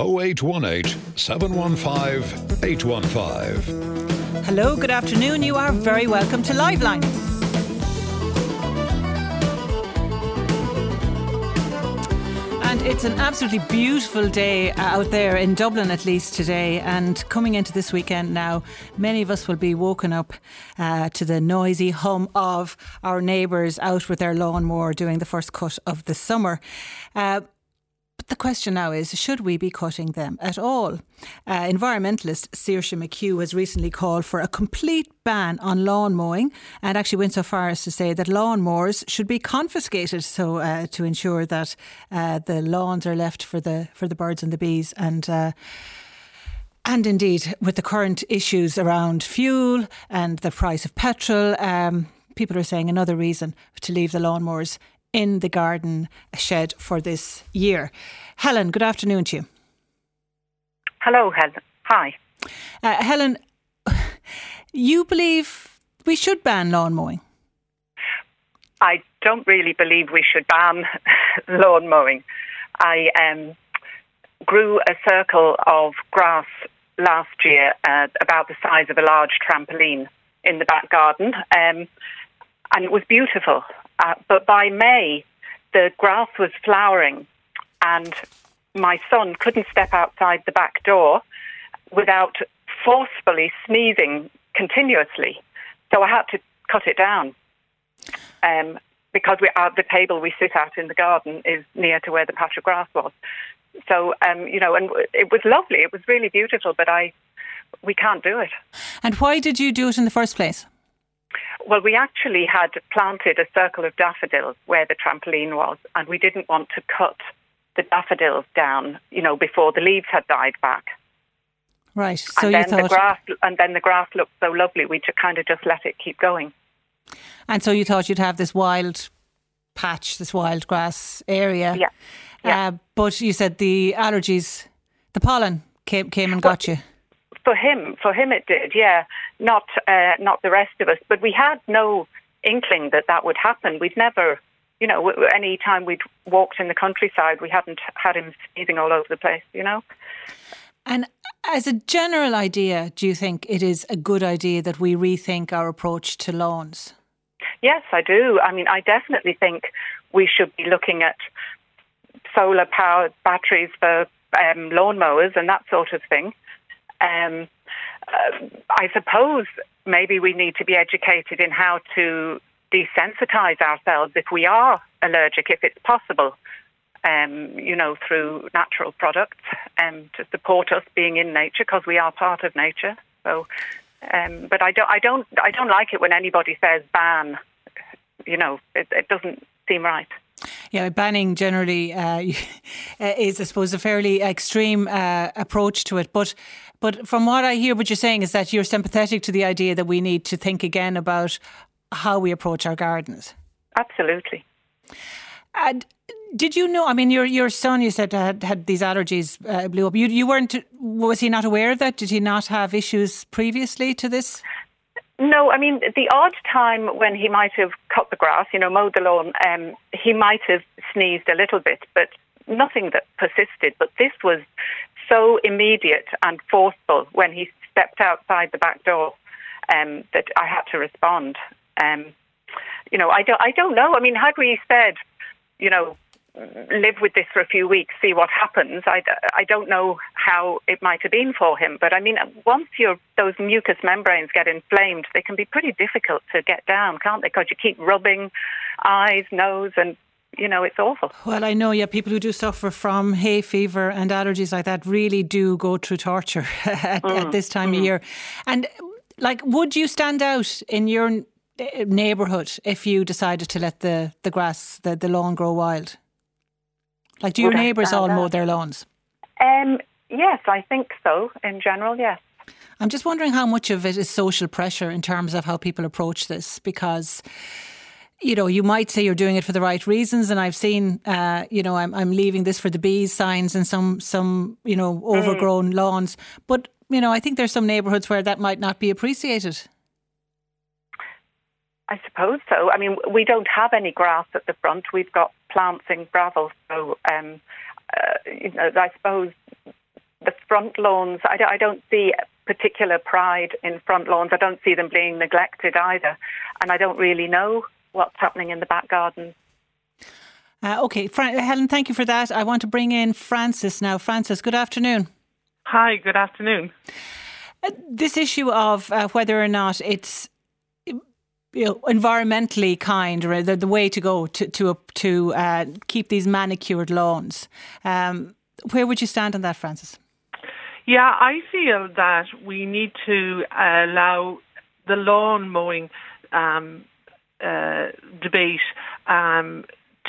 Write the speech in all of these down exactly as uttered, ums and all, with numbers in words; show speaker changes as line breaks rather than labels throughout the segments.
oh eight one eight, seven one five, eight one five.
Hello, good afternoon. You are very welcome to Liveline. And it's an absolutely beautiful day out there in Dublin, at least today. And coming into this weekend now, many of us will be woken up uh, to the noisy hum of our neighbours out with their lawnmower doing the first cut of the summer. Uh, But the question now is, should we be cutting them at all? Uh, environmentalist Saoirse McHugh has recently called for a complete ban on lawn mowing and actually went so far as to say that lawnmowers should be confiscated so uh, to ensure that uh, the lawns are left for the for the birds and the bees. And uh, and indeed, with the current issues around fuel and the price of petrol, um, people are saying another reason to leave the lawnmowers in the garden shed for this year. Helen, good afternoon to you.
Hello, Helen. Hi.
Uh, Helen, you believe we should ban lawn mowing?
I don't really believe we should ban lawn mowing. I um, grew a circle of grass last year uh, about the size of a large trampoline in the back garden, um, and it was beautiful. Uh, but by May, the grass was flowering and my son couldn't step outside the back door without forcefully sneezing continuously. So I had to cut it down um, because we, uh, the table we sit at in the garden is near to where the patch of grass was. So, um, you know, and it was lovely. It was really beautiful, but I we can't do it.
And why did you do it in the first place?
Well, we actually had planted a circle of daffodils where the trampoline was, and we didn't want to cut the daffodils down, you know, before the leaves had died back.
Right. So
and
you
then
thought,
the grass, and then the grass looked so lovely, we just kind of just let it keep going.
And so you thought you'd have this wild patch, this wild grass area.
Yeah. yeah.
Uh, but you said the allergies, the pollen came came and
well,
got you.
For him, for him it did, yeah. Not uh, not the rest of us. But we had no inkling that that would happen. We'd never, you know, any time we'd walked in the countryside, we hadn't had him sneezing all over the place, you know.
And as a general idea, do you think it is a good idea that we rethink our approach to lawns?
Yes, I do. I mean, I definitely think we should be looking at solar-powered batteries for um, lawnmowers and that sort of thing. Um, uh, I suppose maybe we need to be educated in how to desensitise ourselves if we are allergic, if it's possible, um, you know, through natural products um, to support us being in nature, because we are part of nature. So, um, but I don't, I don't, I don't like it when anybody says ban. You know, it, it doesn't seem right.
Yeah, banning generally uh, is, I suppose, a fairly extreme uh, approach to it. But but from what I hear, what you're saying is that you're sympathetic to the idea that we need to think again about how we approach our gardens.
Absolutely.
And did you know, I mean, your your son, you said, had, had these allergies uh, blew up. You, you weren't, was he not aware of that? Did he not have issues previously to this?
No, I mean, the odd time when he might have cut the grass, you know, mowed the lawn, um, he might have sneezed a little bit, but nothing that persisted. But this was so immediate and forceful when he stepped outside the back door um, that I had to respond. Um, you know, I don't, I don't know. I mean, had we said, you know, live with this for a few weeks, see what happens, I, I don't know how it might have been for him. But I mean, once your those mucous membranes get inflamed, they can be pretty difficult to get down, can't they? Because you keep rubbing eyes, nose, and, you know, it's awful.
Well, I know, yeah, people who do suffer from hay fever and allergies like that really do go through torture at, mm. at this time mm. of year. And, like, would you stand out in your neighbourhood if you decided to let the, the grass, the, the lawn grow wild? Like, do your neighbours all mow their lawns?
Um, yes, I think so, in general, yes.
I'm just wondering how much of it is social pressure in terms of how people approach this, because, you know, you might say you're doing it for the right reasons, and I've seen, uh, you know, I'm, I'm leaving this for the bees signs in some, some you know, overgrown mm. lawns. But, you know, I think there's some neighbourhoods where that might not be appreciated.
I suppose so. I mean, we don't have any grass at the front. We've got plants in gravel. So, um, uh, you know, I suppose front lawns. I, d- I don't see particular pride in front lawns. I don't see them being neglected either. And I don't really know what's happening in the back garden.
Uh, okay, Fra- Helen, thank you for that. I want to bring in Francis now. Francis, good afternoon.
Hi, good afternoon.
Uh, this issue of uh, whether or not it's you know, environmentally kind, or the, the way to go to to, to uh, keep these manicured lawns. Um, where would you stand on that, Francis?
Yeah, I feel that we need to allow the lawn mowing um, uh, debate um,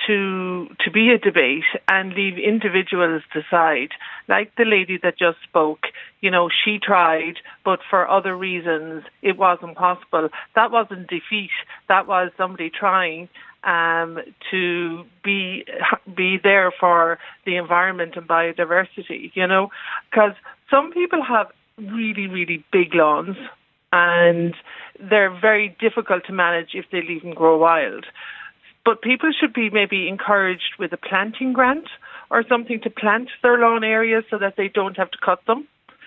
to to be a debate and leave individuals decide. Like the lady that just spoke, you know, she tried, but for other reasons it wasn't possible. That wasn't defeat. That was somebody trying um, to be be there for the environment and biodiversity, you know, because some people have really, really big lawns and they're very difficult to manage if they leave them grow wild. But people should be maybe encouraged with a planting grant or something to plant their lawn areas so that they don't have to cut them,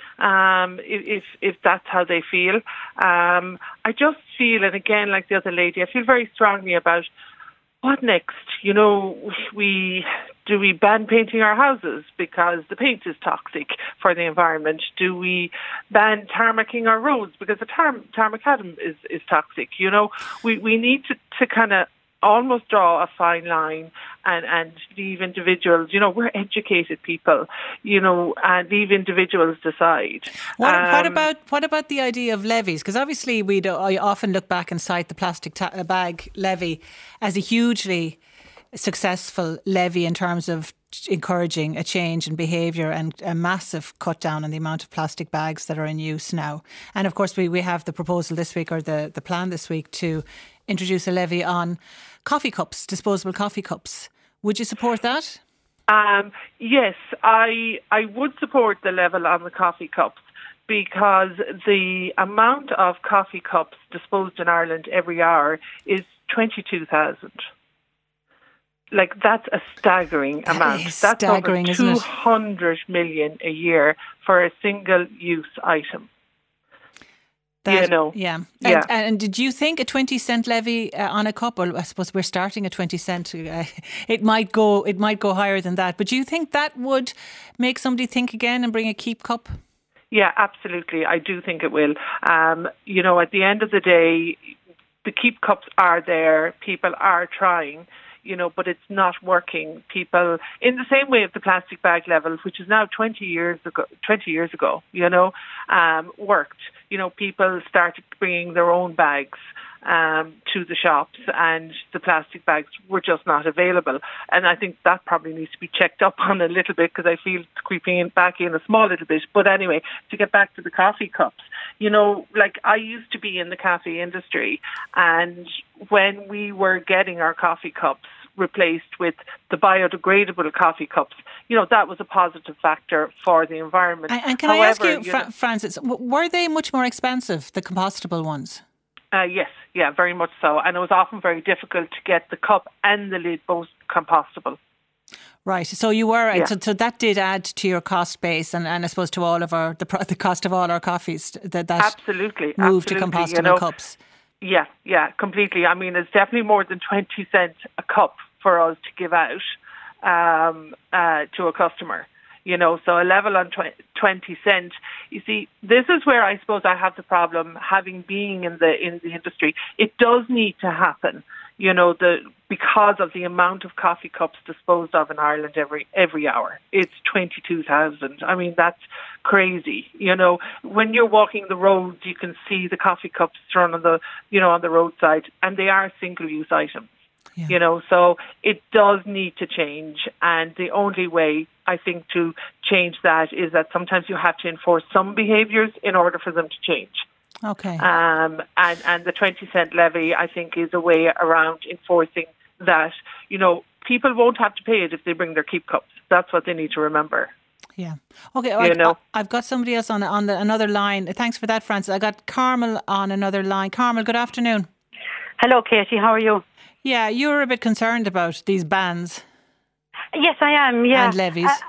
um, if if that's how they feel. Um, I just feel, and again, like the other lady, I feel very strongly about what next. You know, we do we ban painting our houses because the paint is toxic for the environment? Do we ban tarmacking our roads because the tar- tarmacadam is, is toxic? You know, we, we need to, to kind of almost draw a fine line and, and leave individuals, you know, we're educated people, you know, and leave individuals decide.
What,
um,
what about what about the idea of levies? Because obviously we I often look back and cite the plastic ta- bag levy as a hugely successful levy in terms of encouraging a change in behaviour and a massive cut down on the amount of plastic bags that are in use now. And of course we, we have the proposal this week, or the, the plan this week, to introduce a levy on coffee cups, disposable coffee cups. Would you support that?
Um, yes, I I would support the level on the coffee cups, because the amount of coffee cups disposed in Ireland every hour is twenty-two thousand. Like, that's a staggering
that
amount.
Is
that's
staggering,
over two hundred million a year for a single-use item.
That,
you know,
yeah.
yeah.
And, and did you think a twenty cent levy uh, on a cup? Well, I suppose we're starting at twenty cent. Uh, it might go. It might go higher than that. But do you think that would make somebody think again and bring a keep cup?
Yeah, absolutely. I do think it will. Um, you know, at the end of the day, the keep cups are there. People are trying. You know, but it's not working. People, in the same way of the plastic bag level, which is now twenty years ago, twenty years ago, you know, um, worked. You know, people started bringing their own bags um, to the shops, and the plastic bags were just not available. And I think that probably needs to be checked up on a little bit, because I feel it's creeping in, back in a small little bit. But anyway, to get back to the coffee cups, you know, like, I used to be in the cafe industry, and when we were getting our coffee cups replaced with the biodegradable coffee cups, you know, that was a positive factor for the environment.
And, and can
However,
I ask you,
you
Fra-
know,
Francis, were they much more expensive, the compostable ones?
Uh, yes, yeah, very much so. And it was often very difficult to get the cup and the lid both compostable.
Right. So you were,
Yeah.
so, so that did add to your cost base, and, and I suppose to all of our, the, the cost of all our coffees, that, that
absolutely,
moved
absolutely,
to compostable
you know,
cups.
Yeah, yeah, completely. I mean, it's definitely more than twenty cents a cup for us to give out um, uh, to a customer. You know, so a level on twenty cent. You see, this is where I suppose I have the problem, having been in the in the industry. It does need to happen. You know, the because of the amount of coffee cups disposed of in Ireland every every hour. It's twenty-two thousand. I mean, that's crazy. You know, when you're walking the roads, you can see the coffee cups thrown on the, you know, on the roadside, and they are single-use items. Yeah. You know, so it does need to change, and the only way, I think, to change that is that sometimes you have to enforce some behaviours in order for them to change.
Okay.
Um, and, and the twenty cent levy, I think, is a way around enforcing that. You know, people won't have to pay it if they bring their keep cups. That's what they need to remember.
Yeah. Okay.
You
I,
know?
I've got somebody else on on the, another line. Thanks for that, Francis. I got Carmel on another line. Carmel, good afternoon.
Hello, Katie. How are you?
Yeah, you were a bit concerned about these bans.
Yes, I am. Yeah,
and levies.
Uh,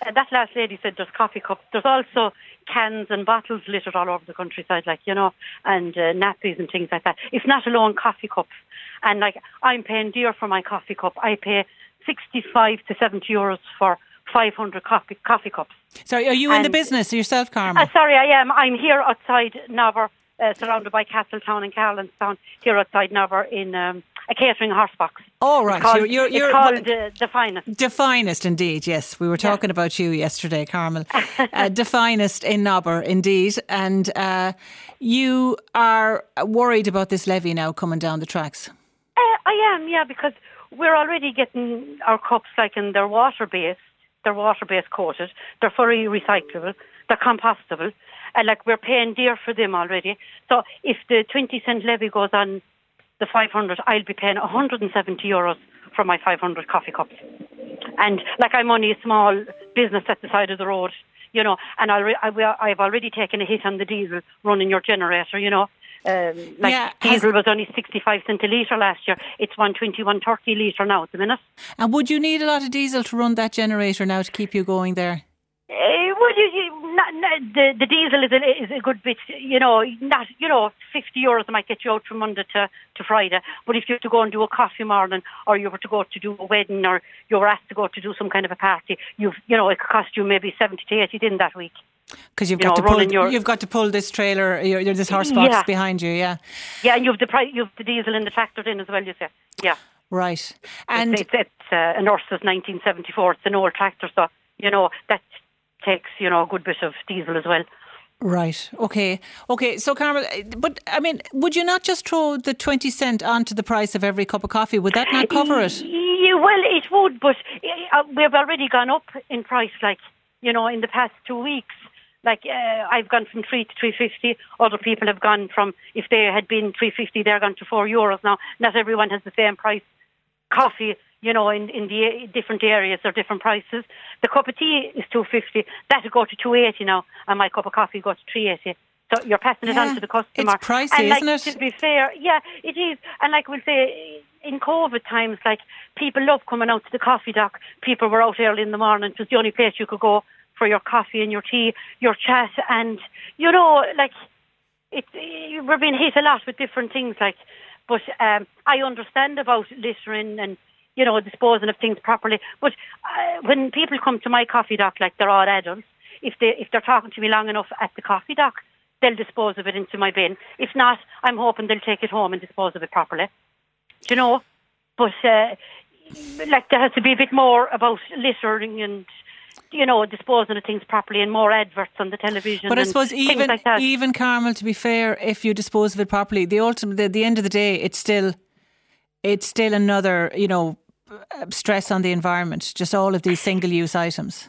uh, that last lady said there's coffee cups. There's also cans and bottles littered all over the countryside, like, you know, and uh, nappies and things like that. It's not alone coffee cups. And, like, I'm paying dear for my coffee cup. I pay sixty-five to seventy euros for five hundred coffee, coffee cups.
Sorry, are you
and,
in the business yourself, Carmel?
Uh, sorry, I am. I'm here outside Navar, uh, surrounded by Castletown and Carlinstown, here outside Navar in um, a catering horse box.
Oh, right.
It's called,
you're, you're,
it's
you're,
called uh, The Finest.
The Finest, indeed, yes. We were talking yeah. about you yesterday, Carmel. uh, The Finest in Navar, indeed. And uh, you are worried about this levy now coming down the tracks?
Uh, I am, yeah, because we're already getting our cups, like, and they're water-based. They're water-based coated. They're fully recyclable. They're compostable. And, like, we're paying dear for them already. So if the twenty cent levy goes on the five hundred, I'll be paying one hundred seventy euros for my five hundred coffee cups. And, like, I'm only a small business at the side of the road, you know, and I'll, I will, I've already taken a hit on the diesel running your generator, you know. Um, like
yeah,
diesel was only sixty-five cent a litre last year. It's one twenty, one thirty litre now at the minute.
And would you need a lot of diesel to run that generator now to keep you going there?
Uh, well, you, you, not, not, the the diesel is a, is a good bit. You know, not you know fifty euros might get you out from Monday to, to Friday. But if you have to go and do a coffee morning, or you were to go to do a wedding, or you were asked to go to do some kind of a party, you've you know it could cost you maybe seventy to eighty in that week.
Because you've
you
got
know,
to pull,
your,
you've got to pull this trailer, your, this horse box
yeah.
behind you, yeah.
Yeah, and you've the pri- you've the diesel in the tractor in as well. You say, yeah.
Right, and
it's, it's, it's uh, an Ursus nineteen seventy-four. It's an old tractor, so you know that takes you know a good bit of diesel as well.
Right. Okay. Okay. So, Carmel, but I mean, would you not just throw the twenty cent onto the price of every cup of coffee? Would that not cover it?
Yeah, well, it would, but uh, we've already gone up in price. Like you know, in the past two weeks. Like, uh, I've gone from three to three fifty. Other people have gone from, if they had been three fifty, they're gone to four euros now. Not everyone has the same price. Coffee, you know, in, in the different areas are different prices. The cup of tea is two fifty. That would go to two eighty now, and my cup of coffee goes to three eighty. So you're passing it
yeah,
on to the customer.
It's pricey,
and like,
isn't it?
To be fair, yeah, it is. And like we'll say, in COVID times, like, people love coming out to the coffee dock. People were out early in the morning. It was the only place you could go for your coffee and your tea, your chat, and you know, like it, it, we're being hit a lot with different things. Like, but um, I understand about littering and you know disposing of things properly. But uh, when people come to my coffee dock, like they're all adults, if they if they're talking to me long enough at the coffee dock, they'll dispose of it into my bin. If not, I'm hoping they'll take it home and dispose of it properly. Do you know? But uh, like there has to be a bit more about littering and. You know, disposing of things properly and more adverts on the television.
But I suppose even
like that.
even Carmel, to be fair, if you dispose of it properly, the ultimate, the, the end of the day, it's still it's still another you know stress on the environment. Just all of these single-use items.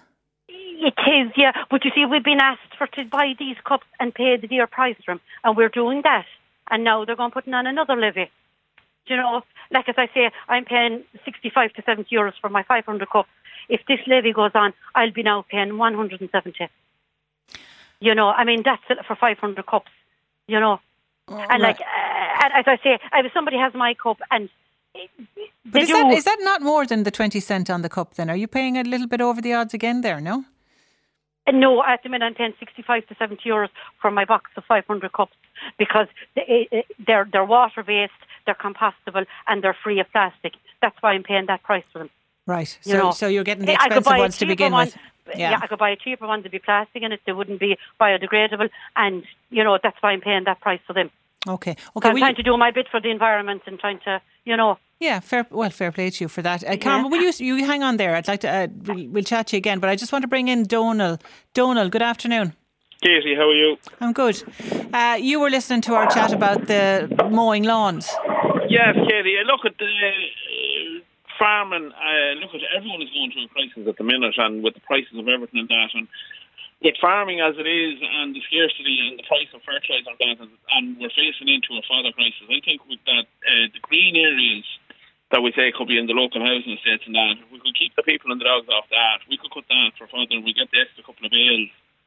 It is, yeah. But you see, we've been asked for to buy these cups and pay the dear price for them, and we're doing that. And now they're going to put on another levy. Do you know, like as I say, I'm paying sixty-five to seventy euros for my five hundred cups. If this levy goes on, I'll be now paying one hundred seventy. You know, I mean, that's it for five hundred cups, you know. Oh, and right. like, uh, as I say, if somebody has my cup and...
But is that, is that not more than the twenty cent on the cup then? Are you paying a little bit over the odds again there, no?
Uh, no, at the minute I'm paying sixty-five to seventy euros for my box of five hundred cups because they, uh, they're, they're water-based, they're compostable and they're free of plastic. That's why I'm paying that price for them.
Right,
you
so
know,
so you're getting the expensive ones to begin
one,
with. Yeah.
yeah, I could buy a cheaper one to be plastic in it. They wouldn't be biodegradable, and you know that's why I'm paying that price for them.
Okay, okay.
So I'm
well,
trying
you...
to do my bit for the environment and trying to, you know.
Yeah, fair. Well, fair play to you for that. Uh, Carmel, yeah. will you you hang on there? I'd like to. Uh, we'll, we'll chat to you again, but I just want to bring in Donal. Donal, good afternoon.
Katie, how are you?
I'm good. Uh, you were listening to our chat about the mowing lawns.
Yes, Katie. Look at the. Uh, Farming, uh, look at everyone is going through a crisis at the minute, and with the prices of everything and that, and with farming as it is, and the scarcity and the price of fertiliser and that, and we're facing into a further crisis. I think with that, uh, the green areas that we say could be in the local housing estates and that, if we could keep the people and the dogs off that, we could cut that for further, and we get the extra couple of bales,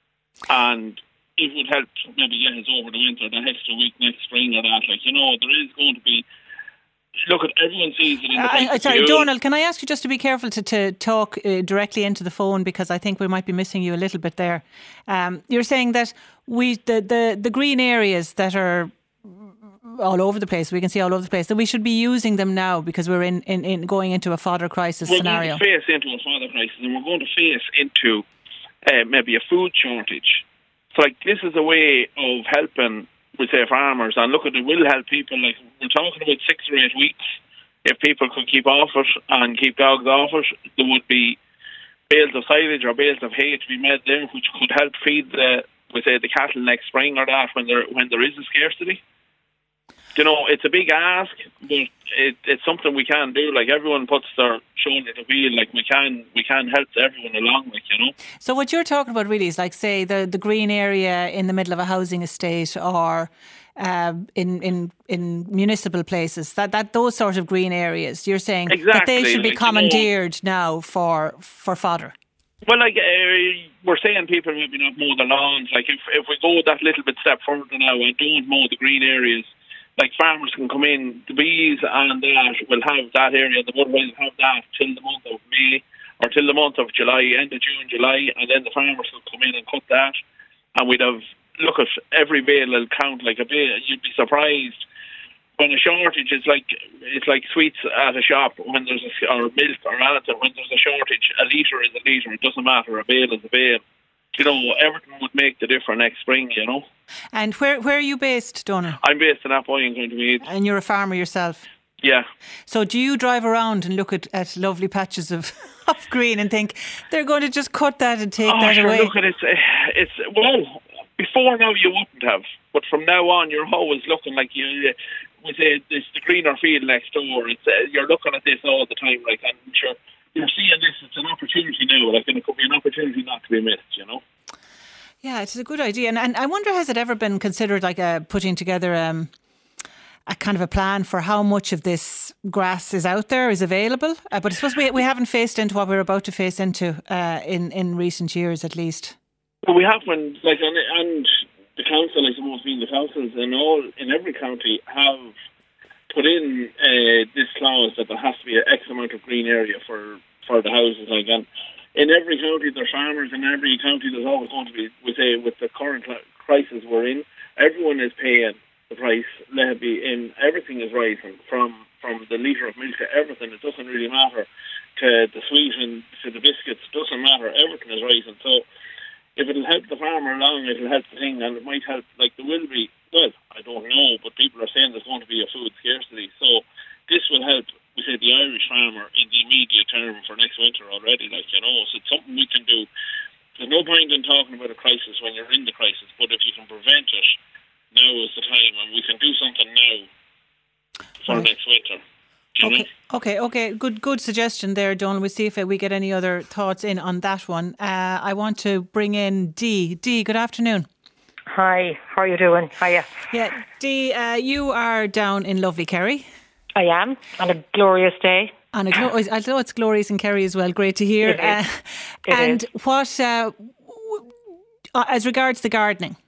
and it would help maybe get us over the winter, that extra week next spring or that. Like, you know, there is going to be look, at everyone sees it in the
Uh, uh, sorry, Donald, can I ask you just to be careful to, to talk uh, directly into the phone, because I think we might be missing you a little bit there. Um, you're saying that we the, the, the green areas that are all over the place, we can see all over the place, that we should be using them now because we're in, in, in going into a fodder crisis
we're
scenario.
We're going to face into a fodder crisis, and we're going to face into uh, maybe a food shortage. So, like, this is a way of helping, we say, farmers, and look, it will help people. Like, we're talking about six or eight weeks. If people could keep off it and keep dogs off it, there would be bales of silage or bales of hay to be made there, which could help feed the, we say, the cattle next spring or that when there when there is a scarcity. You know, it's a big ask, but it, it's something we can do. Like, everyone puts their shoulder to wheel. Like, we can we can help everyone along, like, you know. So
what you're talking about really is, like, say, the, the green area in the middle of a housing estate, or uh, in, in in municipal places, that, that those sort of green areas, you're saying
exactly,
that they should be
like,
commandeered
you know,
now for for fodder.
Well, like, uh, we're saying people maybe not mow the lawns. Like, if, if we go that little bit step further now and don't mow the green areas, like, farmers can come in, the bees and that will have that area, the wood will have that till the month of May or till the month of July, end of June, July, and then the farmers will come in and cut that, and we'd have, look at every bale will count like a bale. You'd be surprised when a shortage is like, it's like sweets at a shop when there's a, or milk or anything, when there's a shortage, a litre is a litre, it doesn't matter, a bale is a bale. You know, everything would make the difference next spring, you know.
And where where are you based, Donald?
I'm based in Appleby, County Meath.
And you're a farmer yourself?
Yeah.
So do you drive around and look at, at lovely patches of, of green and think, they're going to just cut that and take
oh,
that
sure,
away?
Look at it, it's, well, before now you wouldn't have, but from now on you're always looking like you, we say it's the greener field next door. It's uh, you're looking at this all the time, like, and sure, you're seeing this, it's an opportunity now, like, and it could be an opportunity not to be missed, you know.
Yeah, it's a good idea. And, and I wonder, has it ever been considered, like, a, putting together um, a kind of a plan for how much of this grass is out there, is available? Uh, but I suppose we we haven't faced into what we're about to face into uh, in, in recent years, at least.
Well, we haven't, like, and, and the council, I suppose, being the councils in all, in every county, have put in uh, this clause that there has to be an X amount of green area for, for the houses, like, and in every county there's farmers, in every county there's always going to be, we say, with the current crisis we're in, everyone is paying the price, let it be in, everything is rising, from, from the litre of milk to everything, it doesn't really matter, to the sweet and to the biscuits, it doesn't matter, everything is rising. So if it'll help the farmer along, it'll help the thing, and it might help, like, there will be, well, I don't know, but people are saying there's going to be a food scarcity, so this will help, we say, the Irish farmer in the immediate term for next winter already, like, you know, so it's something we can do. There's no point in talking about a crisis when you're in the crisis, but if you can prevent it, now is the time, and we can do something now for right. next winter. You
okay,
know?
okay, okay. Good, good suggestion there, Donald. We'll see if we get any other thoughts in on that one. Uh, I want to bring in Dee. Dee, good afternoon.
Hi, how are you doing? Hiya.
Yeah, Dee, uh, you are down in lovely Kerry.
I am, on a glorious day.
On a glo- I know it's glorious in Kerry as well. Great to hear.
It is.
Uh,
it
and
is.
what, uh, w- as regards the gardening?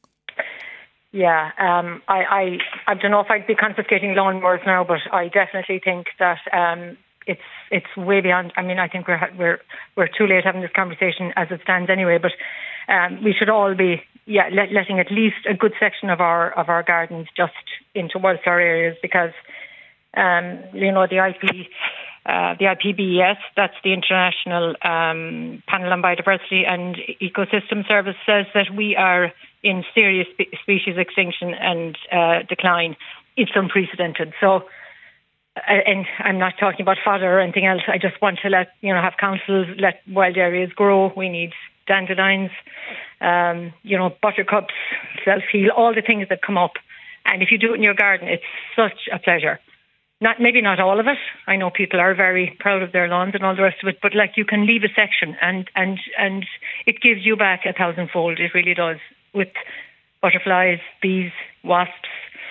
Yeah, um, I, I, I don't know if I'd be confiscating lawnmowers now, but I definitely think that um, it's it's way beyond. I mean, I think we're we're we're too late having this conversation as it stands anyway. But um, we should all be yeah let, letting at least a good section of our of our gardens just into wildflower areas, because um, you know the I P. Uh, the I P B E S, that's the International um, Panel on Biodiversity and Ecosystem Service, says that we are in serious spe- species extinction and uh, decline. It's unprecedented. So, uh, and I'm not talking about fodder or anything else. I just want to let, you know, have councils let wild areas grow. We need dandelions, um, you know, buttercups, self-heal, all the things that come up. And if you do it in your garden, it's such a pleasure. Not maybe not all of it. I know people are very proud of their lawns and all the rest of it, but like you can leave a section and and and it gives you back a thousandfold. It really does. With butterflies, bees, wasps,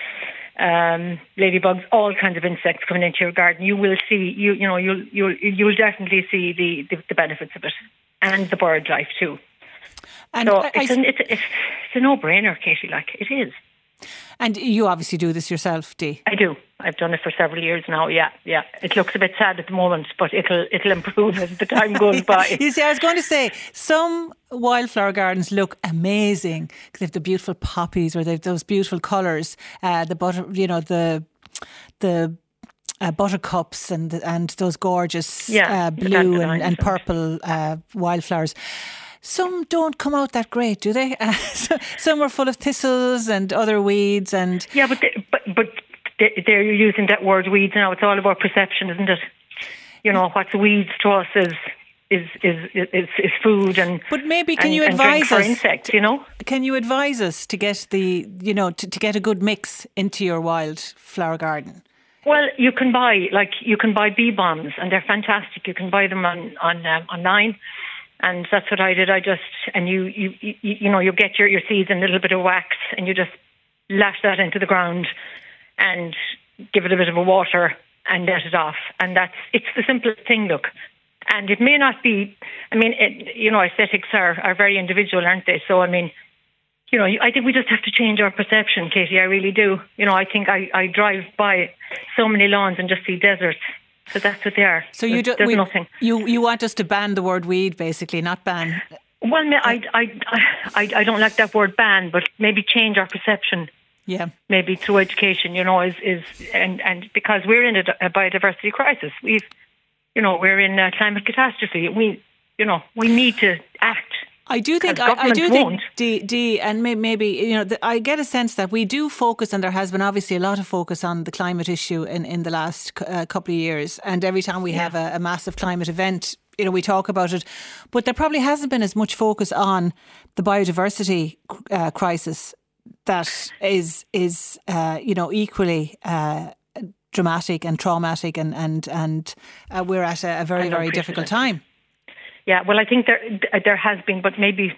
um, ladybugs, all kinds of insects coming into your garden, you will see you you know you'll you'll you'll definitely see the the, the benefits of it, and the bird life too.
And
so
I,
it's,
I,
an, it's it's it's a no brainer, Katie. Like it is.
And you obviously do this yourself, Dee.
I do. I've done it for several years now. Yeah, yeah. It looks a bit sad at the moment, but it'll it'll improve as the time goes by.
You see, I was going to say some wildflower gardens look amazing because they have the beautiful poppies or they have those beautiful colours. Uh, the butter, you know, the the. Uh, buttercups and and those gorgeous
yeah,
uh, blue and, and purple uh, wildflowers. Some don't come out that great, do they? Uh, some are full of thistles and other weeds. And
yeah, but they, but but they're using that word weeds now. It's all about perception, isn't it? You know, what's weeds to us is is is is, is food and.
But maybe can
and,
you
and
advise
for
us?
Insects, you know.
Can you advise us to get the you know to, to get a good mix into your wildflower garden?
Well, you can buy like you can buy bee bombs, and they're fantastic. You can buy them on on um, online, and that's what I did. I just and you you you, you know you get your, your seeds and a little bit of wax, and you just lash that into the ground, and give it a bit of a water, and let it off. And that's it's the simplest thing. Look, and it may not be. I mean, it, you know, aesthetics are are very individual, aren't they? So I mean. You know, I think we just have to change our perception, Katie. I really do. You know, I think I, I drive by so many lawns and just see deserts. So that's what they are.
So you do,
there's
we,
nothing.
You you want us to ban the word weed, basically, not ban.
Well, I I I I don't like that word ban, but maybe change our perception.
Yeah.
Maybe through education. You know, is is and and because we're in a, a biodiversity crisis. We've, you know, we're in a climate catastrophe. We, you know, we need to act.
I do think I, I do think Dee, Dee and may, maybe you know the, I get a sense that we do focus, and there has been obviously a lot of focus on the climate issue in, in the last uh, couple of years. And every time we yeah. have a, a massive climate event, you know, we talk about it. But there probably hasn't been as much focus on the biodiversity uh, crisis that is is uh, you know equally uh, dramatic and traumatic, and and and uh, we're at a, a very very difficult time.
Yeah, well, I think there there has been, but maybe,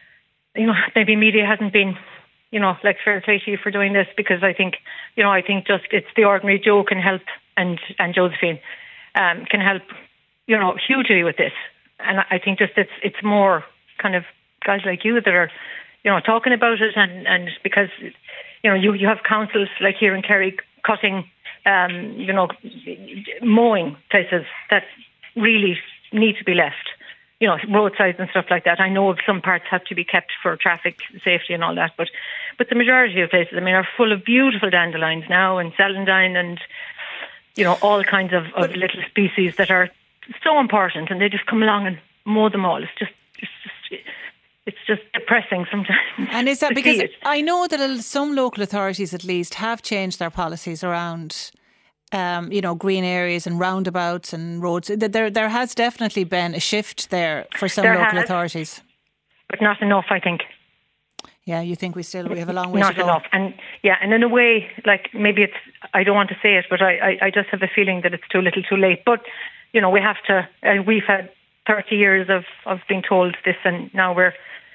you know, maybe media hasn't been, you know, like fair play to you for doing this, because I think, you know, I think just it's the ordinary Joe can help, and and Josephine um, can help, you know, hugely with this, and I think just it's it's more kind of guys like you that are, you know, talking about it, and, and because, you know, you you have councils like here in Kerry cutting, um, you know, mowing places that really need to be left. You know, roadsides and stuff like that. I know some parts have to be kept for traffic safety and all that, but but the majority of places, I mean, are full of beautiful dandelions now, and celandine, and, you know, all kinds of, of little species that are so important, and they just come along and mow them all. It's just, it's just, it's just depressing sometimes.
And is that because I know that some local authorities, at least, have changed their policies around. Um, you know, green areas and roundabouts and roads. There, there has definitely been a shift there for some
there
local
has,
authorities,
but not enough, I think.
Yeah, you think we still we have a long way
not
to go?
Not enough, and yeah, and in a way, like maybe it's. I don't want to say it, but I, I, I just have a feeling that it's too little, too late. But you know, we have to. And we've had thirty years of of being told this, and now we're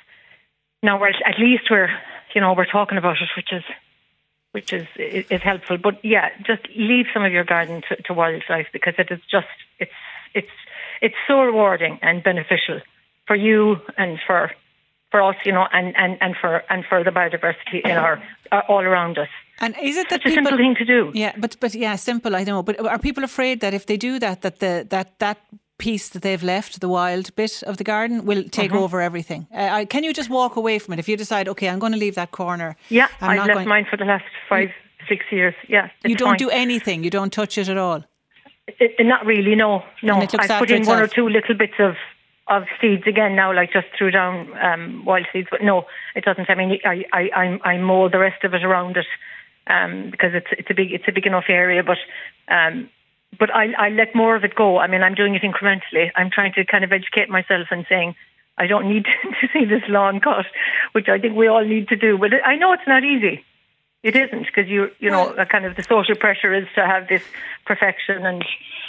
now we're at least we're you know we're talking about it, which is. which is is helpful. But yeah, just leave some of your garden to, to wildlife, because it is just it's it's it's so rewarding and beneficial for you and for for us, you know, and, and, and for and for the biodiversity in our uh, all around us.
And is it that
it's a simple thing to do?
Yeah, but but yeah, simple. I know. But are people afraid that if they do that, that the that that piece that they've left, the wild bit of the garden, will take mm-hmm. over everything? Uh, can you just walk away from it if you decide, okay, I'm going to leave that corner?
Yeah,
I'm
I've
not
left
going...
mine for the last five, you, six years. Yeah,
you don't
fine.
do anything. You don't touch it at all.
It, it, not really. No, no. I put in
itself.
one or two little bits of of seeds again now, like just threw down um, wild seeds. But no, it doesn't. I mean, I I I, I mow the rest of it around it um, because it's it's a big it's a big enough area, but. Um, But I, I let more of it go. I mean, I'm doing it incrementally. I'm trying to kind of educate myself and saying I don't need to see this lawn cut, which I think we all need to do. But I know it's not easy. It isn't, because you you know, well, kind of the social pressure is to have this perfection, and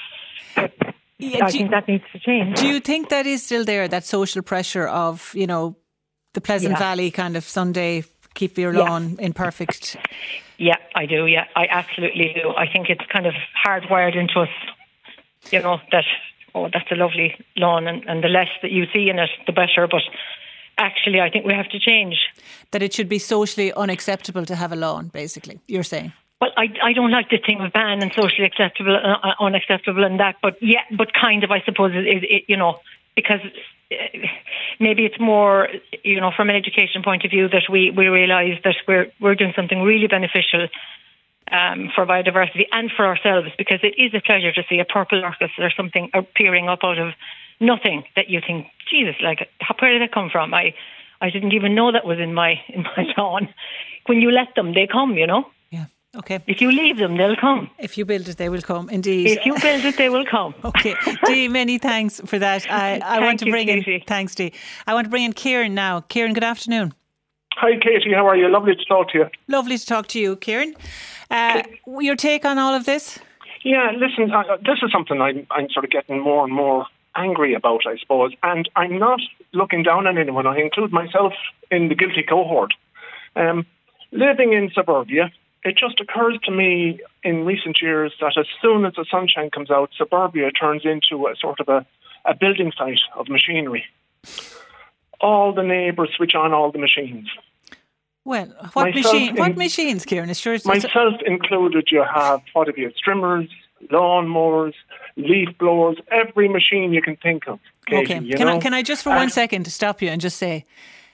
yeah, I think you, that needs to change.
Do you think that is still there? That social pressure of, you know, the Pleasant
yeah.
Valley kind of Sunday, keep your lawn yeah. in perfect.
Yeah, I do. Yeah, I absolutely do. I think it's kind of hardwired into us, you know, that, oh, that's a lovely lawn, and, and the less that you see in it, the better. But actually I think we have to change.
That it should be socially unacceptable to have a lawn, basically, you're saying?
Well, I, I don't like this thing of ban and socially acceptable, uh, unacceptable and that, but yeah, but kind of, I suppose, it, it, it, you know, because maybe it's more, you know, from an education point of view that we, we realise that we're we're doing something really beneficial um, for biodiversity and for ourselves, because it is a pleasure to see a purple orchis or something appearing up out of nothing that you think, Jesus, like, where did that come from? I, I didn't even know that was in my in my lawn. When you let them, they come, you know.
Okay.
If you leave them, they'll come.
If you build it, they will come, indeed.
If you build it, they will come.
Okay. Dee, many thanks for that. I, I want to
you,
bring
Katie.
in, thanks Dee. I want to bring in Kieran now. Kieran, good afternoon.
Hi Katie, how are you? Lovely to talk to you.
Lovely to talk to you, Kieran. Uh, your take on all of this?
Yeah, listen, uh, this is something I'm, I'm sort of getting more and more angry about, I suppose. And I'm not looking down on anyone. I include myself in the guilty cohort. Um, living in suburbia, it just occurs to me in recent years that as soon as the sunshine comes out, suburbia turns into a sort of a, a building site of machinery. All the neighbours switch on all the machines.
Well, what
Myself
machine? What
in-
machines, Kieran? It's sure it's
Myself included, you have, what have you, trimmers, lawnmowers, leaf blowers, every machine you can think of. Katie,
okay.
You
Can
know?
I can I just for
And-
one second stop you and just say,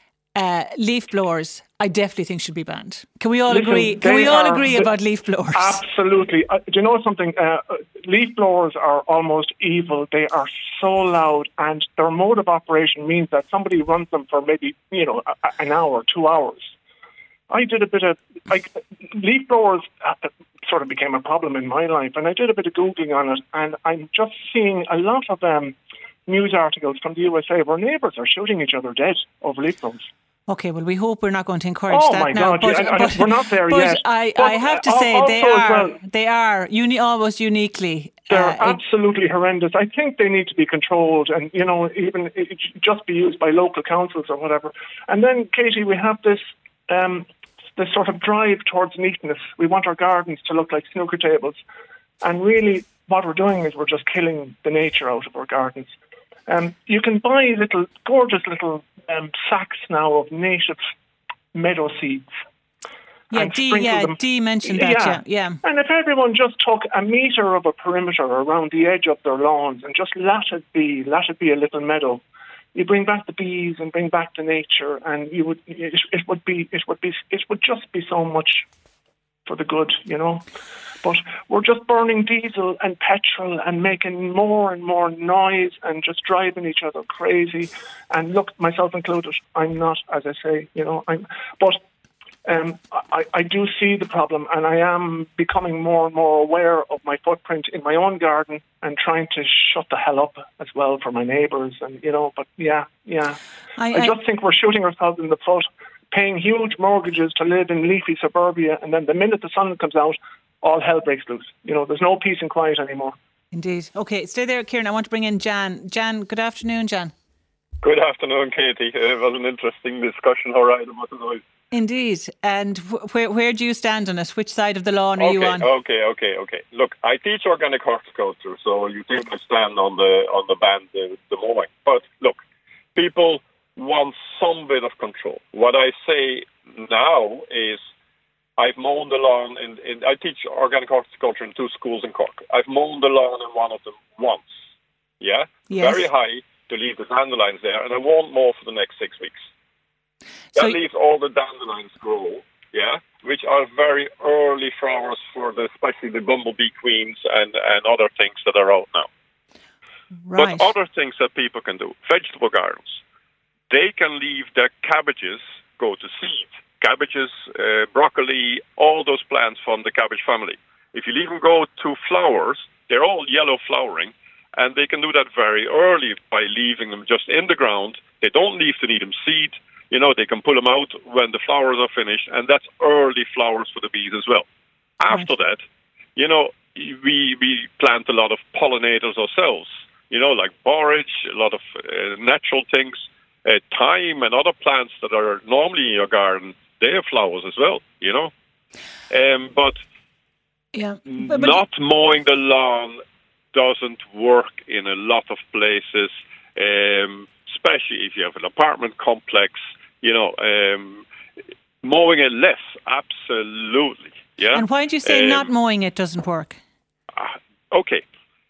uh, leaf blowers, I definitely think should be banned. Can we all
Listen,
agree? Can
they
we all
are
agree
the-
about leaf blowers?
Absolutely. Uh, do you know something? Uh, leaf blowers are almost evil. They are so loud, and their mode of operation means that somebody runs them for maybe, you know, a, an hour, two hours. I did a bit of, like, leaf blowers uh, sort of became a problem in my life, and I did a bit of Googling on it, and I'm just seeing a lot of um, news articles from the U S A where neighbours are shooting each other dead over leaf blowers.
Okay, well, we hope we're not going to encourage
Oh
that
my
now.
God,
but,
yeah, and-
but,
and we're not there
but
yet.
I,
But,
I have to
uh,
say
also
they
as
are,
well-
they are uni- almost uniquely.
They're
uh,
absolutely horrendous. I think they need to be controlled and, you know, even it, just be used by local councils or whatever. And then, Katie, we have this um, this sort of drive towards neatness. We want our gardens to look like snooker tables. And really, what we're doing is we're just killing the nature out of our gardens. Um, you can buy little, gorgeous little um, sacks now of native meadow seeds.
yeah,
and
Dee,
sprinkle
yeah,
them.
Dee mentioned that. Yeah, yeah.
And if everyone just took a metre of a perimeter around the edge of their lawns and just let it be, let it be a little meadow, you bring back the bees and bring back the nature, and you would it, it would be it would be it would just be so much for the good, you know. But we're just burning diesel and petrol and making more and more noise and just driving each other crazy. And look, myself included, I'm not, as I say, you know, I'm, but um, I, I do see the problem, and I am becoming more and more aware of my footprint in my own garden and trying to shut the hell up as well for my neighbours. And, you know, but yeah, yeah.
I,
I
I,
just think we're shooting ourselves in the foot, paying huge mortgages to live in leafy suburbia, and then the minute the sun comes out, all hell breaks loose. You know, there's no peace and quiet anymore.
Indeed. Okay, stay there, Kieran. I want to bring in Jan. Jan, good afternoon, Jan.
Good afternoon, Katie. It was an interesting discussion, all right, about the noise.
Indeed. And wh- where where do you stand on it? Which side of the lawn are
okay,
you on?
Okay, okay, okay. Look, I teach organic horticulture, so you think I stand on the on the ban the, the mowing. But look, people want some bit of control. What I say now is, I've mown the lawn, in, in, I teach organic horticulture in two schools in Cork. I've mown the lawn in one of them once, yeah?
Yes.
Very high to leave the dandelions there, and I won't mow for the next six weeks. That
So-
leaves all the dandelions grow, yeah, which are very early flowers for the, especially the bumblebee queens and, and other things that are out now.
Right.
But other things that people can do, vegetable gardens, they can leave their cabbages go to seed. Cabbages, uh, broccoli, all those plants from the cabbage family. If you leave them go to flowers, they're all yellow flowering, and they can do that very early by leaving them just in the ground. They don't leave to need them seed. You know, they can pull them out when the flowers are finished, and that's early flowers for the bees as well. After
Right.
that, you know, we we plant a lot of pollinators ourselves, you know, like borage, a lot of uh, natural things, uh, thyme and other plants that are normally in your garden, they have flowers as well, you know. Um, but
Yeah. But, but
not mowing the lawn doesn't work in a lot of places, um, especially if you have an apartment complex, you know, um, mowing it less, absolutely. Yeah.
And why do you say
um,
not mowing it doesn't work?
Uh, okay.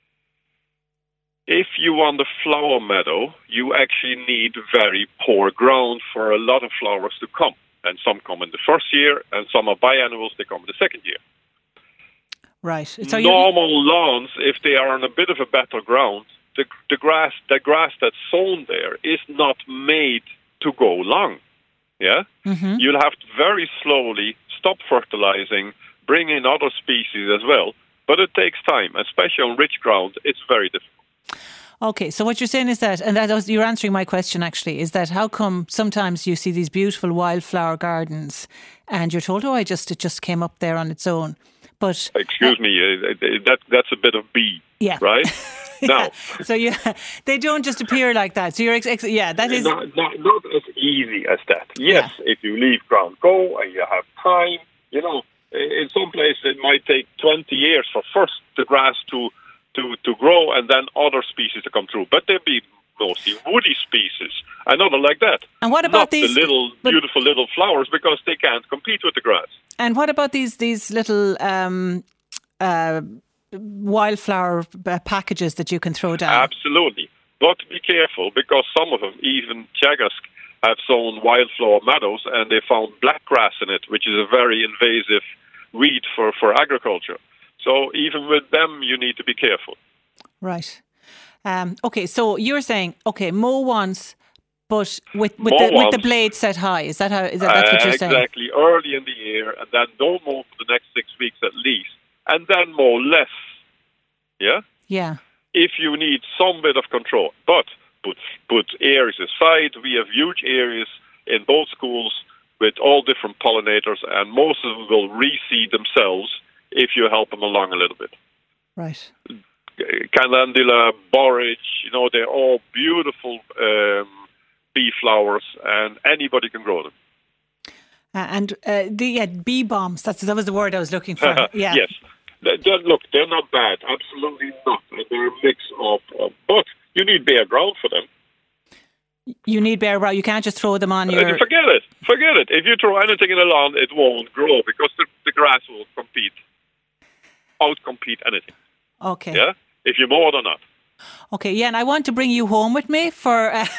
If you want a flower meadow, you actually need very poor ground for a lot of flowers to come. And some come in the first year, and some are biannuals, they come in the second year.
Right. So
normal lawns, if they are on a bit of a better ground, the, the grass the grass that's sown there is not made to go long. Yeah?
Mm-hmm.
You'll have to very slowly stop fertilizing, bring in other species as well. But it takes time, especially on rich ground, it's very difficult.
Okay, so what you're saying is that, and that was, you're answering my question actually, is that how come sometimes you see these beautiful wildflower gardens and you're told, oh, I just it just came up there on its own. But
excuse uh, me, uh, that that's a bit of B,
yeah,
right?
yeah.
No,
so yeah, they don't just appear like that. So you're ex- ex- yeah, that is
not, not not as easy as that. Yes, yeah. If you leave ground go and you have time, you know, in some places it might take twenty years for first the grass to to to grow and then other species to come through. But there'll be mostly woody species and other like that.
And what about
not
these
the little
but,
beautiful little flowers because they can't compete with the grass?
And what about these these little um, uh, wildflower packages that you can throw down?
Absolutely, but be careful because some of them, even Chagask, have sown wildflower meadows and they found black grass in it, which is a very invasive weed for, for agriculture. So even with them, you need to be careful.
Right. Um, okay, so you're saying, okay, mow once, but with with,
mow
the, with the blade set high. Is that how? Is that that's what you're
uh,
saying?
Exactly, early in the year, and then don't mow for the next six weeks at least, and then mow less. Yeah.
Yeah.
If you need some bit of control, but put put areas aside. We have huge areas in both schools with all different pollinators, and most of them will reseed themselves if you help them along a little bit.
Right.
Calendula, borage, you know, they're all beautiful um, bee flowers, and anybody can grow them.
Uh, and uh, the yeah, bee bombs, that's, that was the word I was looking for. Yeah.
Yes. They're, they're, look, they're not bad. Absolutely not. They're a mix of, uh, but you need bare ground for them.
You need bare ground. You can't just throw them on your...
Uh, forget it. Forget it. If you throw anything in the lawn, it won't grow because the, the grass will compete, out-compete anything.
Okay.
Yeah? If you mow it or not.
Okay, yeah, and I want to bring you home with me for uh,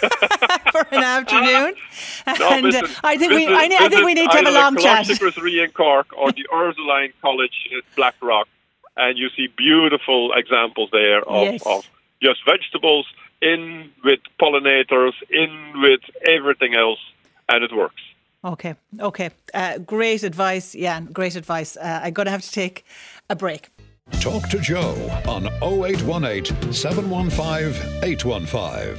for an afternoon.
No,
and
listen,
uh, I think
visit,
we I, I think we need to have a long chat.
Either the Colossus in Cork or the Ursuline College at Blackrock, and you see beautiful examples there of,
yes.
of just vegetables in with pollinators, in with everything else, and it works.
Okay, okay, uh, great advice. Yeah, great advice. Uh, I'm going to have to take a break.
Talk to Joe on oh eight one eight, seven one five, eight one five.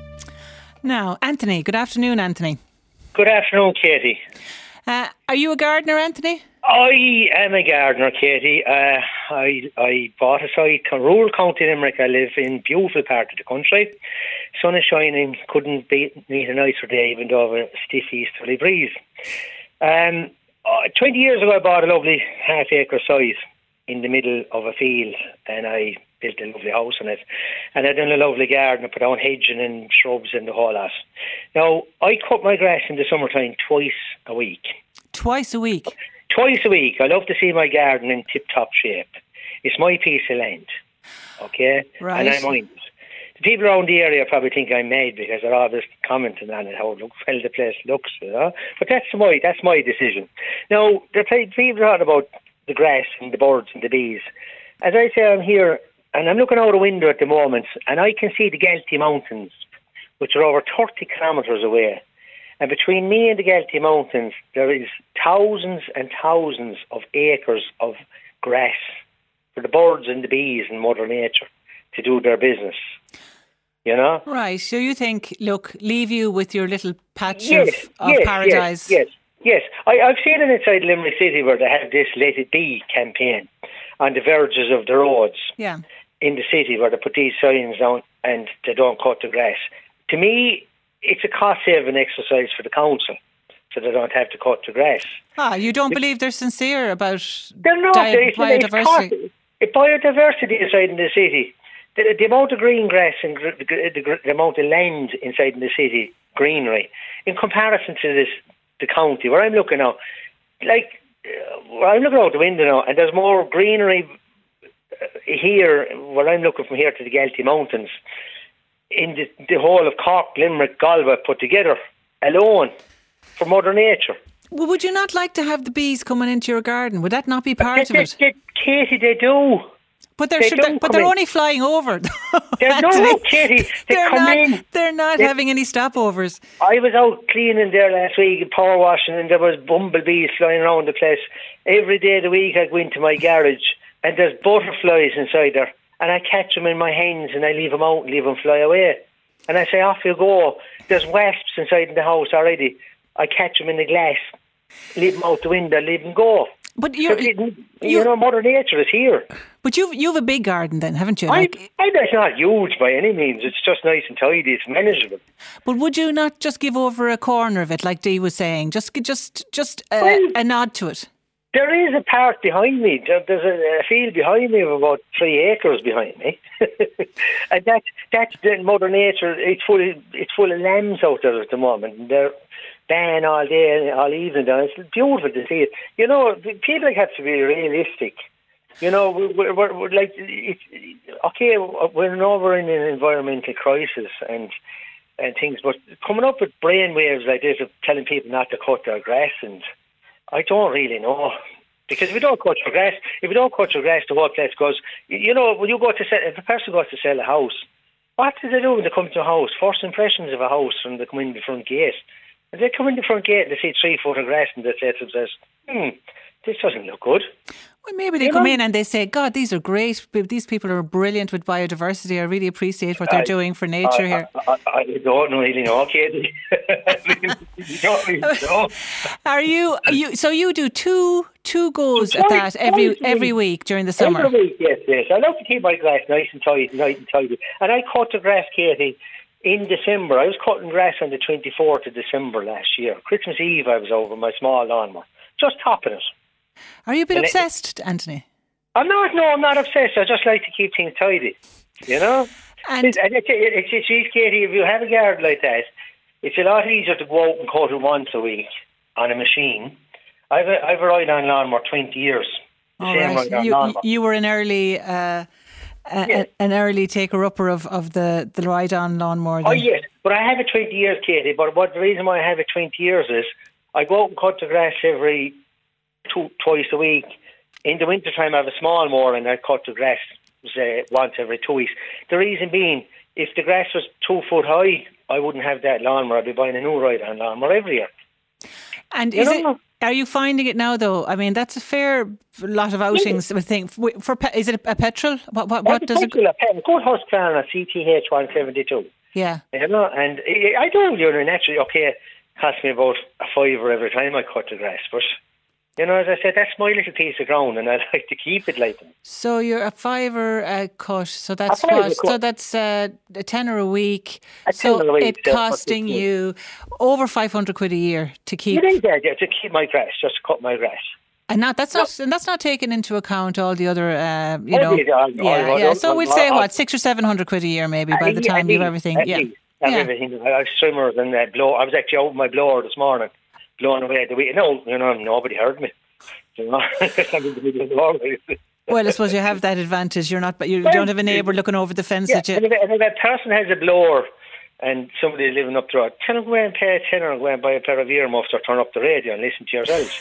Now, Anthony. Good afternoon, Anthony.
Good afternoon, Katie.
Uh, are you a gardener, Anthony?
I am a gardener, Katie. Uh, I I bought a site in rural County Limerick. I live in a beautiful part of the country. Sun is shining. Couldn't beat meet a nicer day, even though a stiff easterly breeze. Um, uh, Twenty years ago, I bought a lovely half-acre site in the middle of a field, and I built a lovely house on it. And I done a lovely garden. I put down hedging and shrubs and the whole lot. Now, I cut my grass in the summertime twice a week.
Twice a week?
Twice a week. I love to see my garden in tip-top shape. It's my piece of land, okay?
Right.
And I mind it. The people around the area probably think I'm mad because they're always commenting on it, how look, well the place looks, you know? But that's my, that's my decision. Now, the people talking about the grass and the birds and the bees. As I say, I'm here and I'm looking out a window at the moment and I can see the Galtee Mountains, which are over thirty kilometres away. And between me and the Galtee Mountains, there is thousands and thousands of acres of grass for the birds and the bees and Mother Nature to do their business. You know?
Right. So you think, look, leave you with your little patch
yes,
of, of
yes,
paradise.
Yes, yes. Yes, I, I've seen it inside Limerick City where they have this Let It Be campaign on the verges of the roads
yeah.
in the city where they put these signs down and they don't cut the grass. To me, it's a cost-saving exercise for the council so they don't have to cut the grass.
Ah, you don't it, believe they're sincere about
they're not,
di-
it's,
biodiversity?
It's, it's biodiversity inside in the city. the, the amount of green grass and gr- the, the, the amount of land inside in the city, greenery, in comparison to this, the county where I'm looking now, like uh, I'm looking out the window now, and there's more greenery here where I'm looking from here to the Galtee Mountains in the, the whole of Cork, Limerick, Galway put together alone for Mother Nature.
Well, would you not like to have the bees coming into your garden? Would that not be part
they,
of it?
They, they, Katie, they do.
But they're,
they
sure, they're but they're in. only flying over.
They're no, Katie. They
they're
come
not,
in.
They're not
they,
having any stopovers.
I was out cleaning there last week, power washing, and there was bumblebees flying around the place. Every day of the week I go into my garage and there's butterflies inside there, and I catch them in my hands and I leave them out and leave them fly away. And I say, off you go. There's wasps inside the house already. I catch them in the glass, leave them out the window, leave them go.
But you're,
you you know, Mother Nature is here.
But you've you've a big garden then, haven't you?
I,
Like,
I, it's not huge by any means. It's just nice and tidy. It's manageable.
But would you not just give over a corner of it, like Dee was saying? Just just just a,
well,
a nod to it.
There is a part behind me. There's a, a field behind me of about three acres behind me, and that's that's the Mother Nature. It's full. Of, it's full of lambs out there at the moment. And they're baying all day, all evening. And it's beautiful to see it. You know, people have to be realistic. You know, we're, we're, we're like, it's, okay, we're now we're in an environmental crisis and and things, but coming up with brainwaves like this of telling people not to cut their grass, and I don't really know. Because if you don't cut your grass, if you don't cut your grass, the whole place goes. You know, when you go to sell, if a person goes to sell a house, what do they do when they come to a house? First impressions of a house when they come in the front gate. And they come in the front gate and they see three foot of grass and they say to themselves, hmm, this doesn't look good.
Well, maybe they
you
come
know?
in and they say, God, these are great. These people are brilliant with biodiversity. I really appreciate what they're
I,
doing for nature
I,
here.
I, I, I don't really know, Katie. You don't really know.
Are you, are you, so you do two two goes at that every every week during the summer?
Every week, yes, yes. I love to keep my grass nice and tidy, nice and tidy. And I cut the grass, Katie, in December. I was cutting grass on the twenty-fourth of December last year. Christmas Eve, I was over my small lawnmower, just topping it.
Are you a bit
and
obsessed, it, Anthony?
I'm not, no, I'm not obsessed. I just like to keep things tidy, you know?
And
it's, it's, it's, it's, it's, Katie, if you have a garden like that, it's a lot easier to go out and cut it once a week on a machine. I've, I've relied on lawnmower twenty years. The
all
same
right. You, you were an early... Uh, A, yeah. An early taker-upper of, of the, the ride-on lawnmower.
Oh, yes, but I have it twenty years, Katie, but what the reason why I have it twenty years is I go out and cut the grass every two, twice a week. In the winter time I have a small mower and I cut the grass say, once every two weeks. The reason being, if the grass was two foot high, I wouldn't have that lawnmower. I'd be buying a new ride-on lawnmower every year.
And
you
is
know?
it... Are you finding it now, though? I mean, that's a fair lot of outings. I think for pe- is it a petrol? What what, what does
petrol,
it?
A good Husqvarna C T H one seventy-two.
Yeah,
you know, and I do. You know, naturally, okay, it costs me about a fiver every time I cut the grass, but you know, as I said, that's my little piece of ground, and I like to keep it like that.
So you're a fiver uh, cut. So that's
what?
Cut. So that's uh, a tenner a week.
A
so
tenner a week,
it's
yeah,
costing you over five hundred quid a year to keep.
It is, yeah, yeah, to keep my grass, just to cut my grass.
And not that's not and that's not taking into account all the other, uh, you
oh,
know.
Yeah, I,
yeah,
I, I,
yeah. So
I,
we'll
I,
say
I,
what six or seven hundred quid a year, maybe by the time you've everything. Yeah,
least, have
yeah.
everything. I have trimmers and uh, blow. I was actually out with my blower this morning, blowing away the weed. No, you know, nobody heard me. You know,
well, I suppose you have that advantage. You're not, but you
well,
don't have a neighbour looking over the fence
yeah,
at you.
And if, and if a person has a blower and somebody living up the road, tell them go and pay a tenner and go and buy a pair of earmuffs or turn up the radio and listen to yourselves.